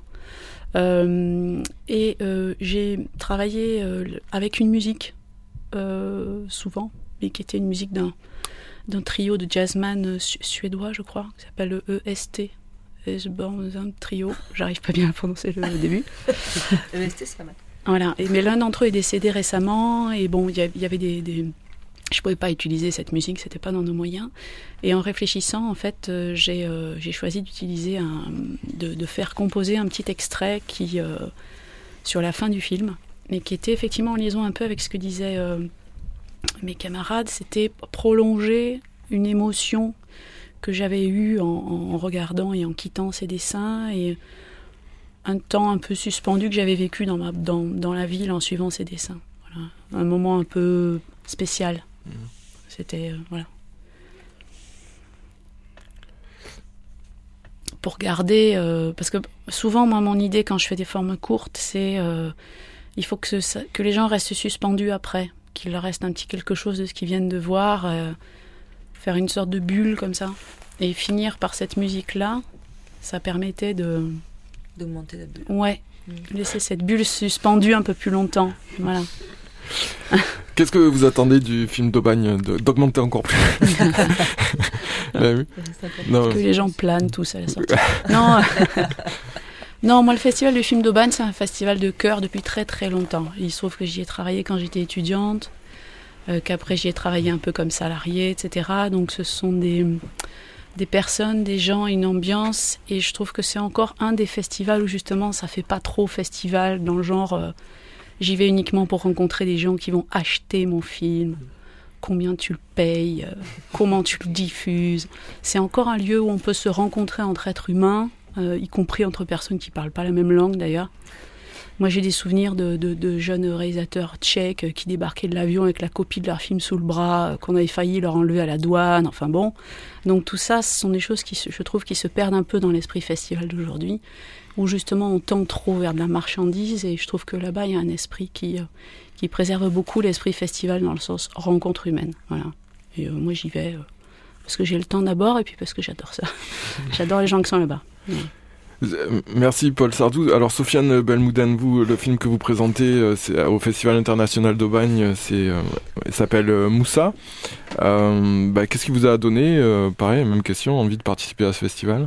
J'ai travaillé avec une musique, souvent, mais qui était une musique d'un trio de jazzman suédois, je crois, qui s'appelle le EST. Un trio, j'arrive pas bien à prononcer le début. EST, c'est pas mal. Voilà, mais l'un d'entre eux est décédé récemment, et bon, il y avait des... Je pouvais pas utiliser cette musique, c'était pas dans nos moyens. Et en réfléchissant, en fait, j'ai choisi d'utiliser de faire composer un petit extrait qui, sur la fin du film, mais qui était effectivement en liaison un peu avec ce que disaient mes camarades. C'était prolonger une émotion que j'avais eue en regardant et en quittant ces dessins, et un temps un peu suspendu que j'avais vécu dans la ville en suivant ces dessins. Voilà. Un moment un peu spécial. C'était voilà. Pour garder, parce que souvent moi mon idée quand je fais des formes courtes, c'est il faut que les gens restent suspendus après, qu'il leur reste un petit quelque chose de ce qu'ils viennent de voir, faire une sorte de bulle comme ça, et finir par cette musique là, ça permettait d'augmenter la bulle. Ouais, laisser cette bulle suspendue un peu plus longtemps, voilà. Qu'est-ce que vous attendez du film d'Aubagne, d'augmenter encore plus? Que les gens planent tous à la sortie. Non, moi le festival du film d'Aubagne, c'est un festival de cœur depuis très très longtemps. Il se trouve que j'y ai travaillé quand j'étais étudiante, qu'après j'y ai travaillé un peu comme salariée, etc. Donc ce sont des personnes, des gens, une ambiance, et je trouve que c'est encore un des festivals où justement ça fait pas trop festival dans le genre... J'y vais uniquement pour rencontrer des gens qui vont acheter mon film, combien tu le payes, comment tu le diffuses. C'est encore un lieu où on peut se rencontrer entre êtres humains, y compris entre personnes qui ne parlent pas la même langue d'ailleurs. Moi j'ai des souvenirs de jeunes réalisateurs tchèques qui débarquaient de l'avion avec la copie de leur film sous le bras, qu'on avait failli leur enlever à la douane, enfin bon. Donc tout ça, ce sont des choses qui, je trouve, qui se perdent un peu dans l'esprit festival d'aujourd'hui, où justement on tend trop vers de la marchandise, et je trouve que là-bas il y a un esprit qui préserve beaucoup l'esprit festival dans le sens rencontre humaine. Voilà. Et moi j'y vais parce que j'ai le temps d'abord, et puis parce que j'adore ça. J'adore les gens qui sont là-bas. Ouais. Merci Paul Sardou. Alors Sofiane Belmoudane, vous, le film que vous présentez c'est au Festival international d'Aubagne, il s'appelle Moussa. Qu'est-ce qui vous a donné, pareil, même question, envie de participer à ce festival?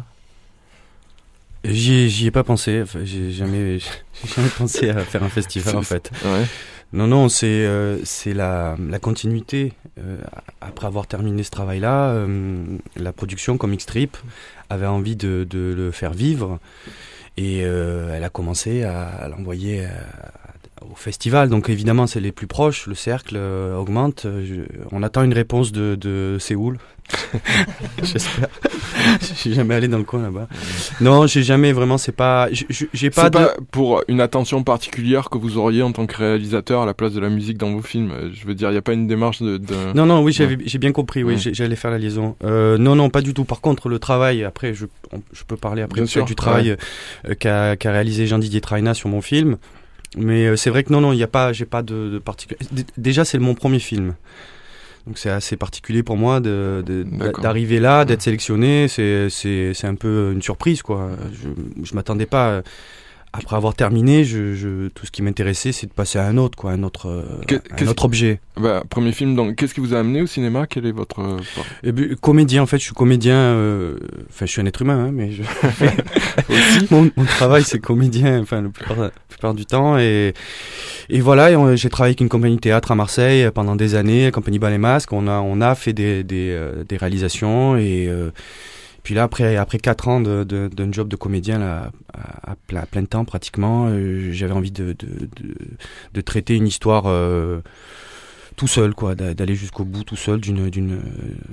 J'y ai pas pensé. Enfin, j'ai jamais pensé à faire un festival en fait. Ouais. Non, c'est la continuité. Après avoir terminé ce travail-là, la production Comic Strip avait envie de le faire vivre, et elle a commencé à l'envoyer au festival. Donc évidemment, c'est les plus proches, le cercle augmente. On attend une réponse de Séoul. J'espère. Je suis jamais allé dans le coin là-bas. Non, j'ai jamais vraiment. C'est pas pour une attention particulière que vous auriez en tant que réalisateur à la place de la musique dans vos films. Je veux dire, il y a pas une démarche de... Non, oui, j'ai bien compris. Oui, j'allais faire la liaison. Non, pas du tout. Par contre, le travail. Après, je peux parler après du travail qu'a réalisé Jean-Didier Traina sur mon film. Mais c'est vrai que non, j'ai pas de particulier. Déjà, c'est mon premier film. Donc c'est assez particulier pour moi d'arriver là, d'être sélectionné. C'est un peu une surprise, quoi. Je m'attendais pas. Après avoir terminé, tout ce qui m'intéressait, c'est de passer à un autre objet. Premier film, donc qu'est-ce qui vous a amené au cinéma? Quel est votre... Comédien, en fait, je suis comédien. Je suis un être humain, hein, mais aussi mon travail, c'est comédien. Enfin, la plupart du temps, et voilà. J'ai travaillé avec une compagnie de théâtre à Marseille pendant des années, la compagnie Bal et Masque. On a fait des réalisations, et puis là, après 4 ans d'un job de comédien là, à plein temps pratiquement, j'avais envie de traiter une histoire tout seul, quoi, d'aller jusqu'au bout tout seul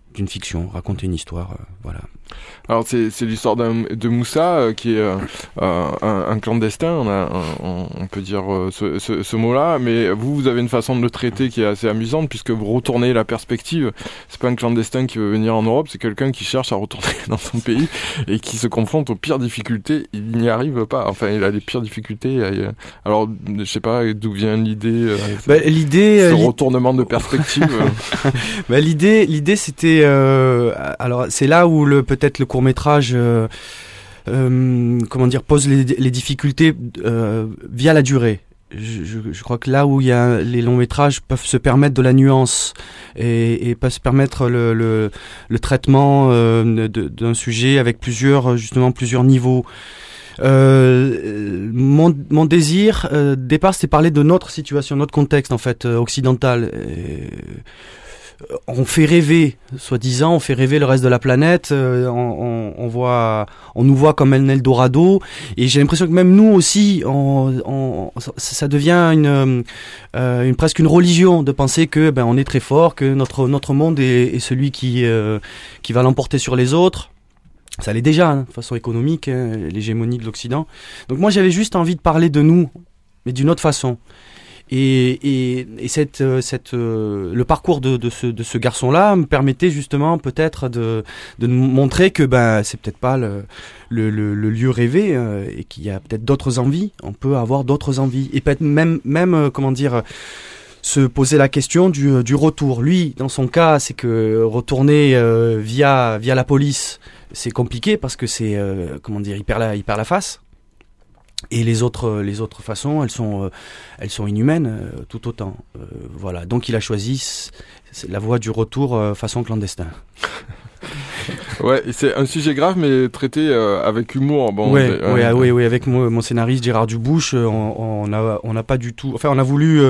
d'une fiction, raconter une histoire, voilà. Alors c'est l'histoire de Moussa qui est un clandestin, on peut dire ce mot-là, mais vous avez une façon de le traiter qui est assez amusante puisque vous retournez la perspective. C'est pas un clandestin qui veut venir en Europe, c'est quelqu'un qui cherche à retourner dans son pays et qui se confronte aux pires difficultés. Il n'y arrive pas. Enfin, il a les pires difficultés. Alors, je sais pas d'où vient l'idée. Ce retournement de perspective. L'idée c'était alors c'est là où peut-être le court-métrage pose les difficultés via la durée. Je crois que là où il y a les longs métrages peuvent se permettre de la nuance et peuvent se permettre le traitement d'un sujet avec plusieurs niveaux. Mon désir départ, c'était parler de notre situation, notre contexte en fait occidental. On fait rêver, soi-disant, on fait rêver le reste de la planète. On nous voit comme un Eldorado, et j'ai l'impression que même nous aussi, ça devient presque une religion de penser que on est très fort, que notre monde est celui qui va l'emporter sur les autres. Ça l'est déjà, de façon économique, l'hégémonie de l'Occident. Donc moi, j'avais juste envie de parler de nous, mais d'une autre façon. Et le parcours de ce garçon-là me permettait justement peut-être de montrer que c'est peut-être pas le lieu rêvé, et qu'il y a peut-être d'autres envies. On peut avoir d'autres envies et peut-être même se poser la question du retour. Lui, dans son cas, c'est que retourner via la police, c'est compliqué parce que c'est il perd la face. Et les autres façons, elles sont inhumaines tout autant. Voilà. Donc il a choisi la voie du retour façon clandestin. Ouais, c'est un sujet grave mais traité avec humour. Bon, oui, avec mon scénariste Gérard Dubouche, on n'a pas du tout. Enfin, on a voulu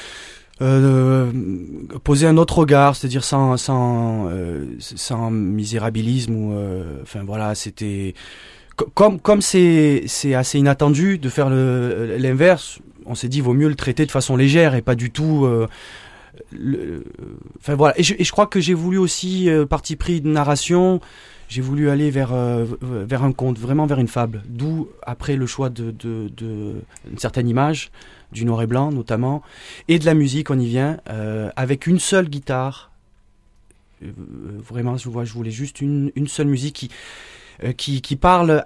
poser un autre regard, c'est-à-dire sans misérabilisme ou. C'était. Comme c'est assez inattendu de faire l'inverse, on s'est dit vaut mieux le traiter de façon légère et pas du tout. Et je crois que j'ai voulu aussi parti pris de narration. J'ai voulu aller vers un conte, vraiment vers une fable. D'où après le choix de une certaine image, du noir et blanc notamment, et de la musique. On y vient avec une seule guitare. Vraiment, je voulais juste une seule musique qui parle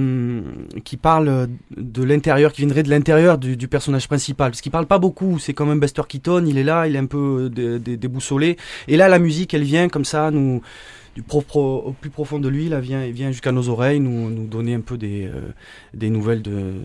de l'intérieur, qui viendrait de l'intérieur du personnage principal, parce qu'il parle pas beaucoup, c'est comme un Buster Keaton, il est là, il est un peu déboussolé, et là la musique elle vient comme ça au plus profond de lui, elle vient jusqu'à nos oreilles, nous donner un peu des nouvelles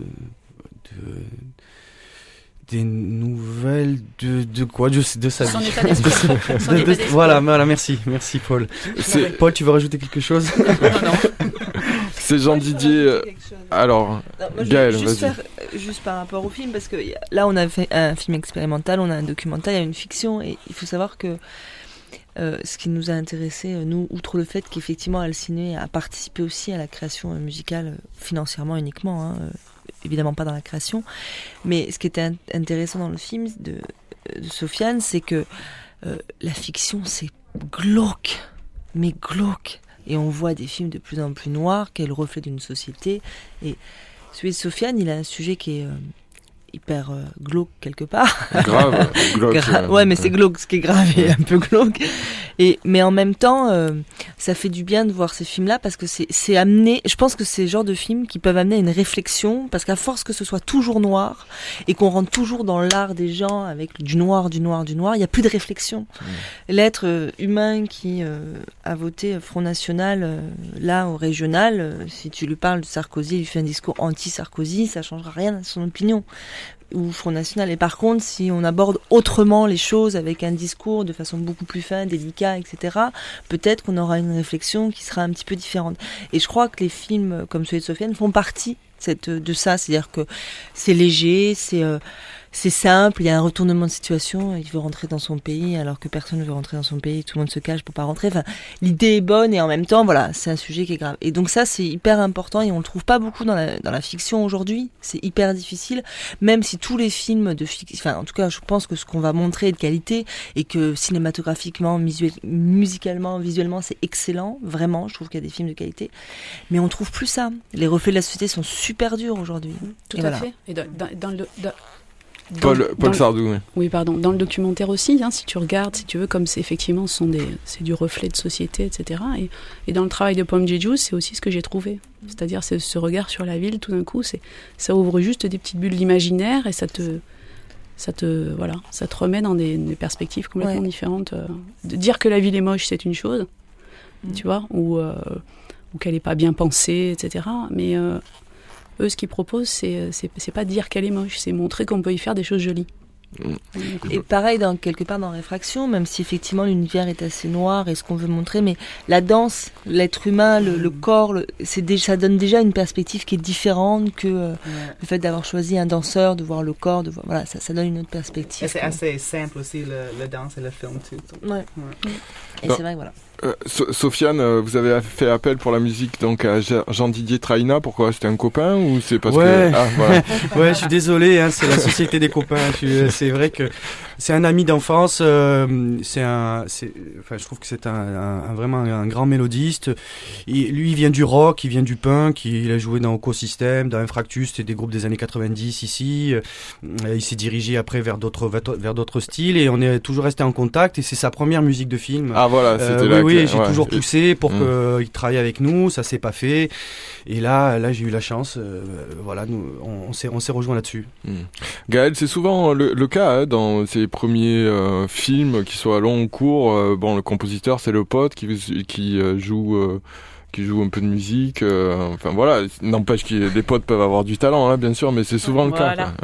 des nouvelles de quoi, de sa vie. Son état d'esprit. Voilà, merci Paul. Paul, tu veux rajouter quelque chose? Non. C'est Jean Didier. Alors, Gaël, vas-y. Juste par rapport au film, parce que là, on a fait un film expérimental, on a un documentaire, il y a une fiction, et il faut savoir que ce qui nous a intéressé, nous, outre le fait qu'effectivement Alciné a participé aussi à la création musicale, financièrement uniquement, évidemment pas dans la création, mais ce qui était intéressant dans le film de Sofiane, c'est que la fiction, c'est glauque, mais glauque. Et on voit des films de plus en plus noirs, qui est le reflet d'une société. Et celui de Sofiane, il a un sujet qui est hyper glauque quelque part. Grave, glauque. Ouais, mais c'est glauque, ce qui est grave et un peu glauque. Mais en même temps, ça fait du bien de voir ces films-là, parce que c'est amené. Je pense que c'est le genre de films qui peuvent amener à une réflexion, parce qu'à force que ce soit toujours noir et qu'on rentre toujours dans l'art des gens avec du noir, il y a plus de réflexion. L'être humain qui a voté Front National là au régional, si tu lui parles de Sarkozy, il lui fait un discours anti-Sarkozy, ça changera rien à son opinion. Ou Front National. Et par contre, si on aborde autrement les choses avec un discours de façon beaucoup plus fin, délicat, etc., peut-être qu'on aura une réflexion qui sera un petit peu différente. Et je crois que les films comme celui de Sofiane font partie de ça, c'est-à-dire que c'est léger, c'est simple, il y a un retournement de situation, il veut rentrer dans son pays alors que personne ne veut rentrer dans son pays, tout le monde se cache pour pas rentrer. Enfin, l'idée est bonne et en même temps, voilà, c'est un sujet qui est grave. Et donc ça, c'est hyper important et on le trouve pas beaucoup dans la fiction aujourd'hui. C'est hyper difficile, même si tous les films de fiction, enfin, en tout cas, je pense que ce qu'on va montrer est de qualité et que cinématographiquement, musicalement, visuellement, c'est excellent. Vraiment, je trouve qu'il y a des films de qualité. Mais on trouve plus ça. Les reflets de la société sont super durs aujourd'hui. Tout à fait. Et dans le... Paul Sardou, oui. Oui, pardon. Dans le documentaire aussi, si tu regardes, si tu veux, comme c'est effectivement, c'est du reflet de société, etc. Et dans le travail de Pom Jeju, c'est aussi ce que j'ai trouvé. C'est-à-dire, c'est ce regard sur la ville, tout d'un coup, ça ouvre juste des petites bulles d'imaginaire et ça te remet dans des perspectives complètement différentes. De dire que la ville est moche, c'est une chose, tu vois, ou qu'elle n'est pas bien pensée, etc. Mais eux, ce qu'ils proposent, c'est pas dire qu'elle est moche, c'est montrer qu'on peut y faire des choses jolies. Et pareil, quelque part dans Réfraction, même si effectivement l'univers est assez noir et ce qu'on veut montrer, mais la danse, l'être humain, le corps, ça donne déjà une perspective qui est différente que le fait d'avoir choisi un danseur, de voir le corps, voilà, ça donne une autre perspective. Et c'est assez simple aussi, le danse et le film, tout. Ouais. Et c'est vrai que voilà. Sofiane, vous avez fait appel pour la musique donc à Jean-Didier Traina. Pourquoi? C'était un copain ou c'est parce que... Ah, voilà. Ouais, je suis désolé, c'est la société des copains. C'est vrai que c'est un ami d'enfance. Je trouve que c'est vraiment un grand mélodiste. Lui, il vient du rock, il vient du punk. Il a joué dans Ecosystem, dans Infractus, c'était des groupes des années 90 ici. Il s'est dirigé après vers d'autres styles et on est toujours resté en contact. Et c'est sa première musique de film. Ah voilà, c'était oui, j'ai toujours poussé pour qu'il travaille avec nous, ça s'est pas fait. Et là j'ai eu la chance. Voilà, on s'est rejoint là-dessus. Gaël, c'est souvent le cas dans ces premiers films, qu'ils soient longs ou courts. Le compositeur, c'est le pote qui joue un peu de musique, enfin voilà, n'empêche que les potes peuvent avoir du talent, bien sûr, mais c'est souvent le cas. Quoi.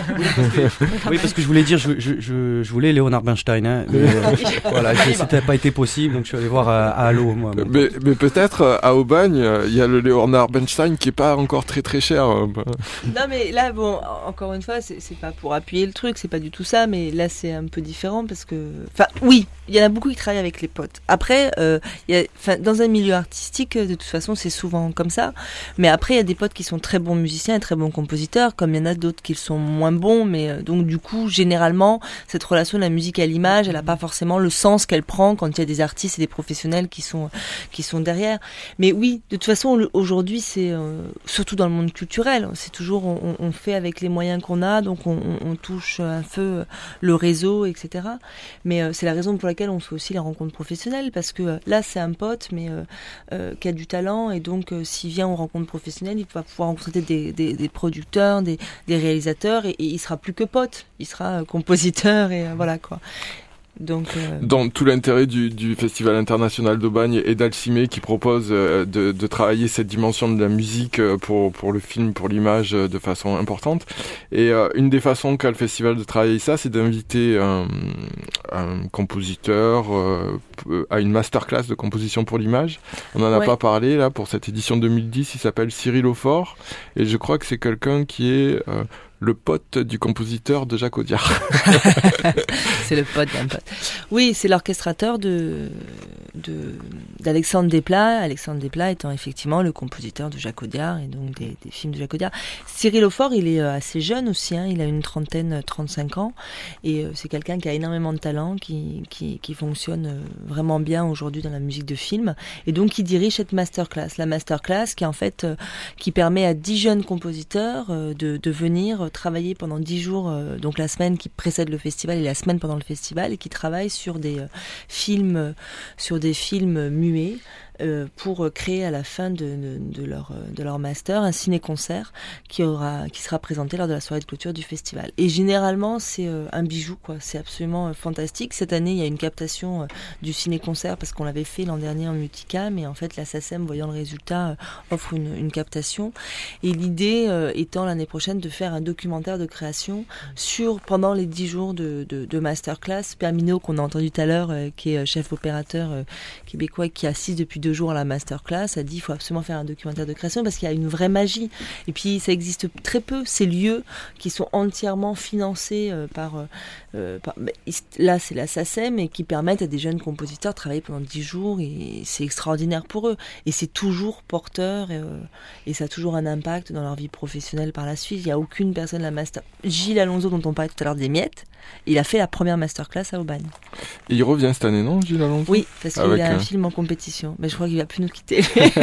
Oui, parce que je voulais dire, je voulais Léonard Bernstein, mais voilà, ça n'a pas été possible, donc je suis allé voir à Allo. Moi. Mais peut-être à Aubagne, il y a le Léonard Bernstein qui est pas encore très très cher. Non, mais là, encore une fois, c'est pas pour appuyer le truc, c'est pas du tout ça, mais là c'est un peu différent parce que, enfin, oui, il y en a beaucoup qui travaillent avec les potes. Après, dans un milieu artistique, de toute façon, c'est souvent comme ça. Mais après, il y a des potes qui sont très bons musiciens et très bons compositeurs, comme il y en a d'autres qui sont moins bons. Mais donc, du coup, généralement, cette relation de la musique à l'image, elle n'a pas forcément le sens qu'elle prend quand il y a des artistes et des professionnels qui sont derrière. Mais oui, de toute façon, aujourd'hui, c'est surtout dans le monde culturel, c'est toujours on fait avec les moyens qu'on a, donc on touche un peu le réseau, etc. Mais c'est la raison pour laquelle on fait aussi les rencontres professionnelles, parce que là, c'est un pote, mais qui a du talent, et donc s'il vient aux rencontres professionnelles, il va pouvoir rencontrer des producteurs, des réalisateurs, et il sera plus que pote, il sera compositeur, et voilà quoi. Donc, dans tout l'intérêt du Festival international d'Aubagne et d'Alcimé qui propose de travailler cette dimension de la musique pour le film, pour l'image de façon importante. Et une des façons qu'a le festival de travailler ça, c'est d'inviter un compositeur à une masterclass de composition pour l'image. On n'en a pas parlé là pour cette édition 2010, il s'appelle Cyril Aufort, et je crois que c'est quelqu'un qui est... le pote du compositeur de Jacques Audiard. C'est le pote d'un pote. Oui, c'est l'orchestrateur d'Alexandre Desplat. Alexandre Desplat étant effectivement le compositeur de Jacques Audiard et donc des films de Jacques Audiard. Cyril Aufort, il est assez jeune aussi, il a une trentaine, 35 ans, et c'est quelqu'un qui a énormément de talent, qui fonctionne vraiment bien aujourd'hui dans la musique de film, et donc qui dirige cette masterclass. La masterclass qui en fait qui permet à 10 jeunes compositeurs de venir travailler pendant 10 jours, donc la semaine qui précède le festival et la semaine pendant le festival, et qui travaillent sur des films muets, pour créer à la fin de leur master un ciné-concert qui sera présenté lors de la soirée de clôture du festival. Et généralement, c'est un bijou, quoi. C'est absolument fantastique. Cette année, il y a une captation du ciné-concert parce qu'on l'avait fait l'an dernier en multicam, et en fait, la SACEM, voyant le résultat, offre une captation. Et l'idée étant l'année prochaine de faire un documentaire de création pendant les 10 jours de masterclass. Permino, qu'on a entendu tout à l'heure, qui est chef opérateur québécois, qui assiste depuis 2 2 jours à la masterclass, a dit il faut absolument faire un documentaire de création parce qu'il y a une vraie magie. Et puis ça existe très peu, ces lieux qui sont entièrement financés là c'est la SACEM, et qui permettent à des jeunes compositeurs de travailler pendant 10 jours, et c'est extraordinaire pour eux. Et c'est toujours porteur, et ça a toujours un impact dans leur vie professionnelle par la suite. Il n'y a aucune personne, la master... Gilles Alonso, dont on parlait tout à l'heure des miettes, il a fait la première masterclass à Aubagne. Et il revient cette année, non, Gilles Alonso ? Oui, parce qu'il a un film en compétition. Mais je crois qu'il va plus nous quitter.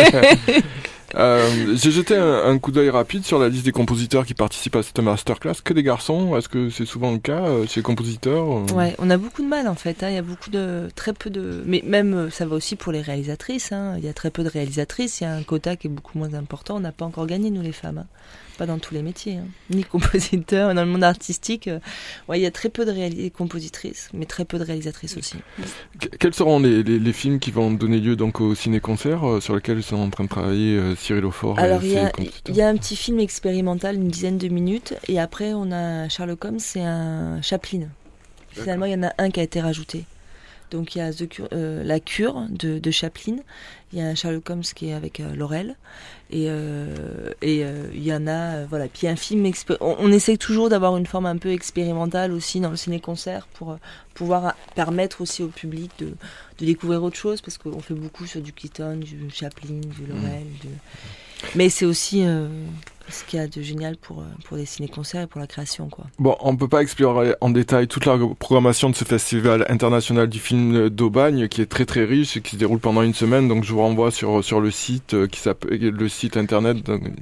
J'ai jeté un coup d'œil rapide sur la liste des compositeurs qui participent à cette masterclass. Que des garçons. Est-ce que c'est souvent le cas chez les compositeurs ? Ouais, on a beaucoup de mal en fait. Il y a très peu de. Mais même ça va aussi pour les réalisatrices. Il y a très peu de réalisatrices. Il y a un quota qui est beaucoup moins important. On n'a pas encore gagné, nous les femmes. Pas dans tous les métiers, ni compositeurs. Dans le monde artistique, il y a très peu de compositrices, mais très peu de réalisatrices aussi. Quels seront les films qui vont donner lieu donc au ciné-concert sur lesquels sont en train de travailler Cyril Aufort? Alors il y a un petit film expérimental, une dizaine de minutes, et après on a Sherlock Holmes, c'est un Chaplin. Finalement, il y en a un qui a été rajouté. Donc il y a La Cure de Chaplin, il y a un Sherlock Holmes qui est avec Laurel, et il y en a, voilà. Puis un film, on essaie toujours d'avoir une forme un peu expérimentale aussi dans le ciné-concert pour pouvoir permettre aussi au public de découvrir autre chose, parce qu'on fait beaucoup sur du Keaton, du Chaplin, du Laurel, mais c'est aussi ce qu'il y a de génial pour les ciné-concerts et pour la création, quoi. Bon, on peut pas explorer en détail toute la programmation de ce festival international du film d'Aubagne, qui est très très riche et qui se déroule pendant une semaine. Donc je vous renvoie sur le site qui s'appelle le site internet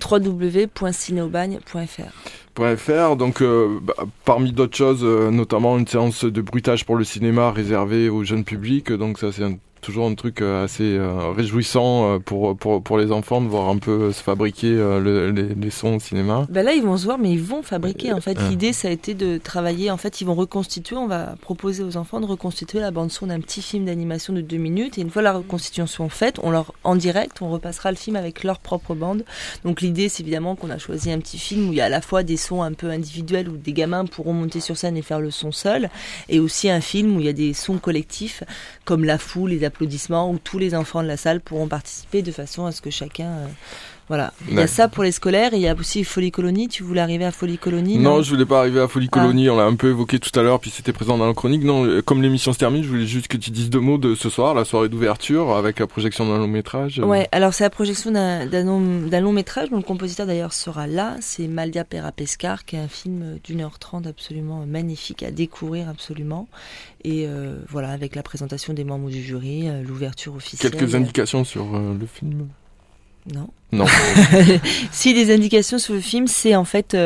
www.cineaubagne.fr. Donc parmi d'autres choses, notamment une séance de bruitage pour le cinéma réservée au jeune public. Donc ça c'est toujours un truc assez réjouissant pour les enfants de voir un peu se fabriquer les sons au cinéma. Là ils vont se voir, mais ils vont fabriquer. En fait, l'idée ça a été de travailler. En fait, ils vont reconstituer. On va proposer aux enfants de reconstituer la bande son d'un petit film d'animation de 2 minutes. Et une fois la reconstitution faite, en direct, on repassera le film avec leur propre bande. Donc l'idée, c'est évidemment qu'on a choisi un petit film où il y a à la fois des sons un peu individuels où des gamins pourront monter sur scène et faire le son seul, et aussi un film où il y a des sons collectifs comme la foule, les applaudissements, où tous les enfants de la salle pourront participer de façon à ce que chacun... Voilà, il y a ça pour les scolaires, et il y a aussi Folie Colonie. Tu voulais arriver à Folie Colonie? Non, je voulais pas arriver à Folie Colonie, on l'a un peu évoqué tout à l'heure, puis c'était présent dans la chronique. Non, comme l'émission se termine, je voulais juste que tu dises 2 mots de ce soir, la soirée d'ouverture, avec la projection d'un long métrage. Ouais, alors c'est la projection d'un long métrage, dont le compositeur d'ailleurs sera là, c'est Maldia Pera-Pescar, qui est un film d'1h30 absolument magnifique à découvrir absolument. Et voilà, avec la présentation des membres du jury, l'ouverture officielle. Quelques indications sur le film? Non. Si, des indications sur le film, c'est en fait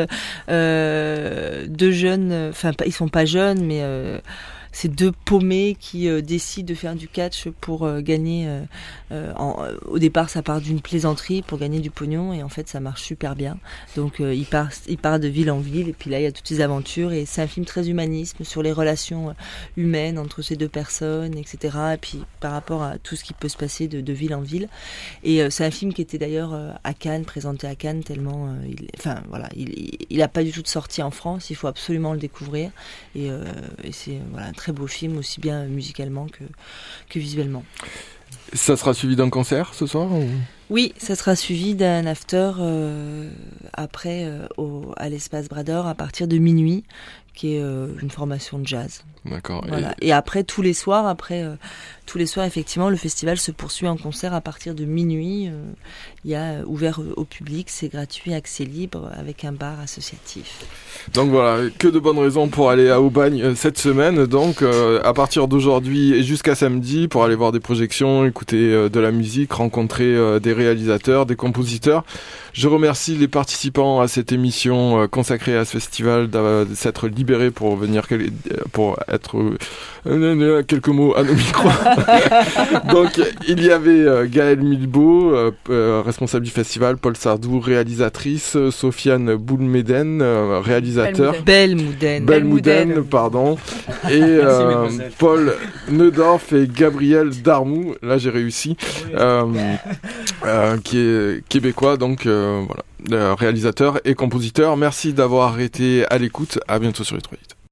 2 jeunes, enfin ils sont pas jeunes, mais c'est 2 paumés qui décident de faire du catch pour gagner. Au départ, ça part d'une plaisanterie pour gagner du pognon, et en fait, ça marche super bien. Donc, ils partent de ville en ville, et puis là, il y a toutes ces aventures, et c'est un film très humaniste sur les relations humaines entre ces 2 personnes, etc. Et puis, par rapport à tout ce qui peut se passer de ville en ville. Et c'est un film qui était d'ailleurs à Cannes, présenté à Cannes, tellement, il a pas du tout de sortie en France. Il faut absolument le découvrir, et c'est un très beau film, aussi bien musicalement que visuellement. Ça sera suivi d'un concert ce soir ou... Oui, ça sera suivi d'un after après à l'Espace Brador à partir de minuit, qui est une formation de jazz. D'accord. Voilà. Et après tous les soirs, effectivement, le festival se poursuit en concert à partir de minuit. Il y a ouvert au public, c'est gratuit, accès libre, avec un bar associatif. Donc voilà, que de bonnes raisons pour aller à Aubagne cette semaine. Donc à partir d'aujourd'hui et jusqu'à samedi, pour aller voir des projections, écouter de la musique, rencontrer des réalisateurs, des compositeurs. Je remercie les participants à cette émission consacrée à ce festival de s'être libérés pour venir pour être quelques mots à nos micros. Donc il y avait Gaëlle Milbeau, responsable du festival, Paul Sardou, réalisatrice, Sofiane Boulmeden, réalisateur, Belmouden, pardon, et Paul Neudorf et Gabriel Darmou, là j'ai réussi, qui est québécois, donc voilà, réalisateur et compositeur. Merci d'avoir été à l'écoute, à bientôt sur les 3-8.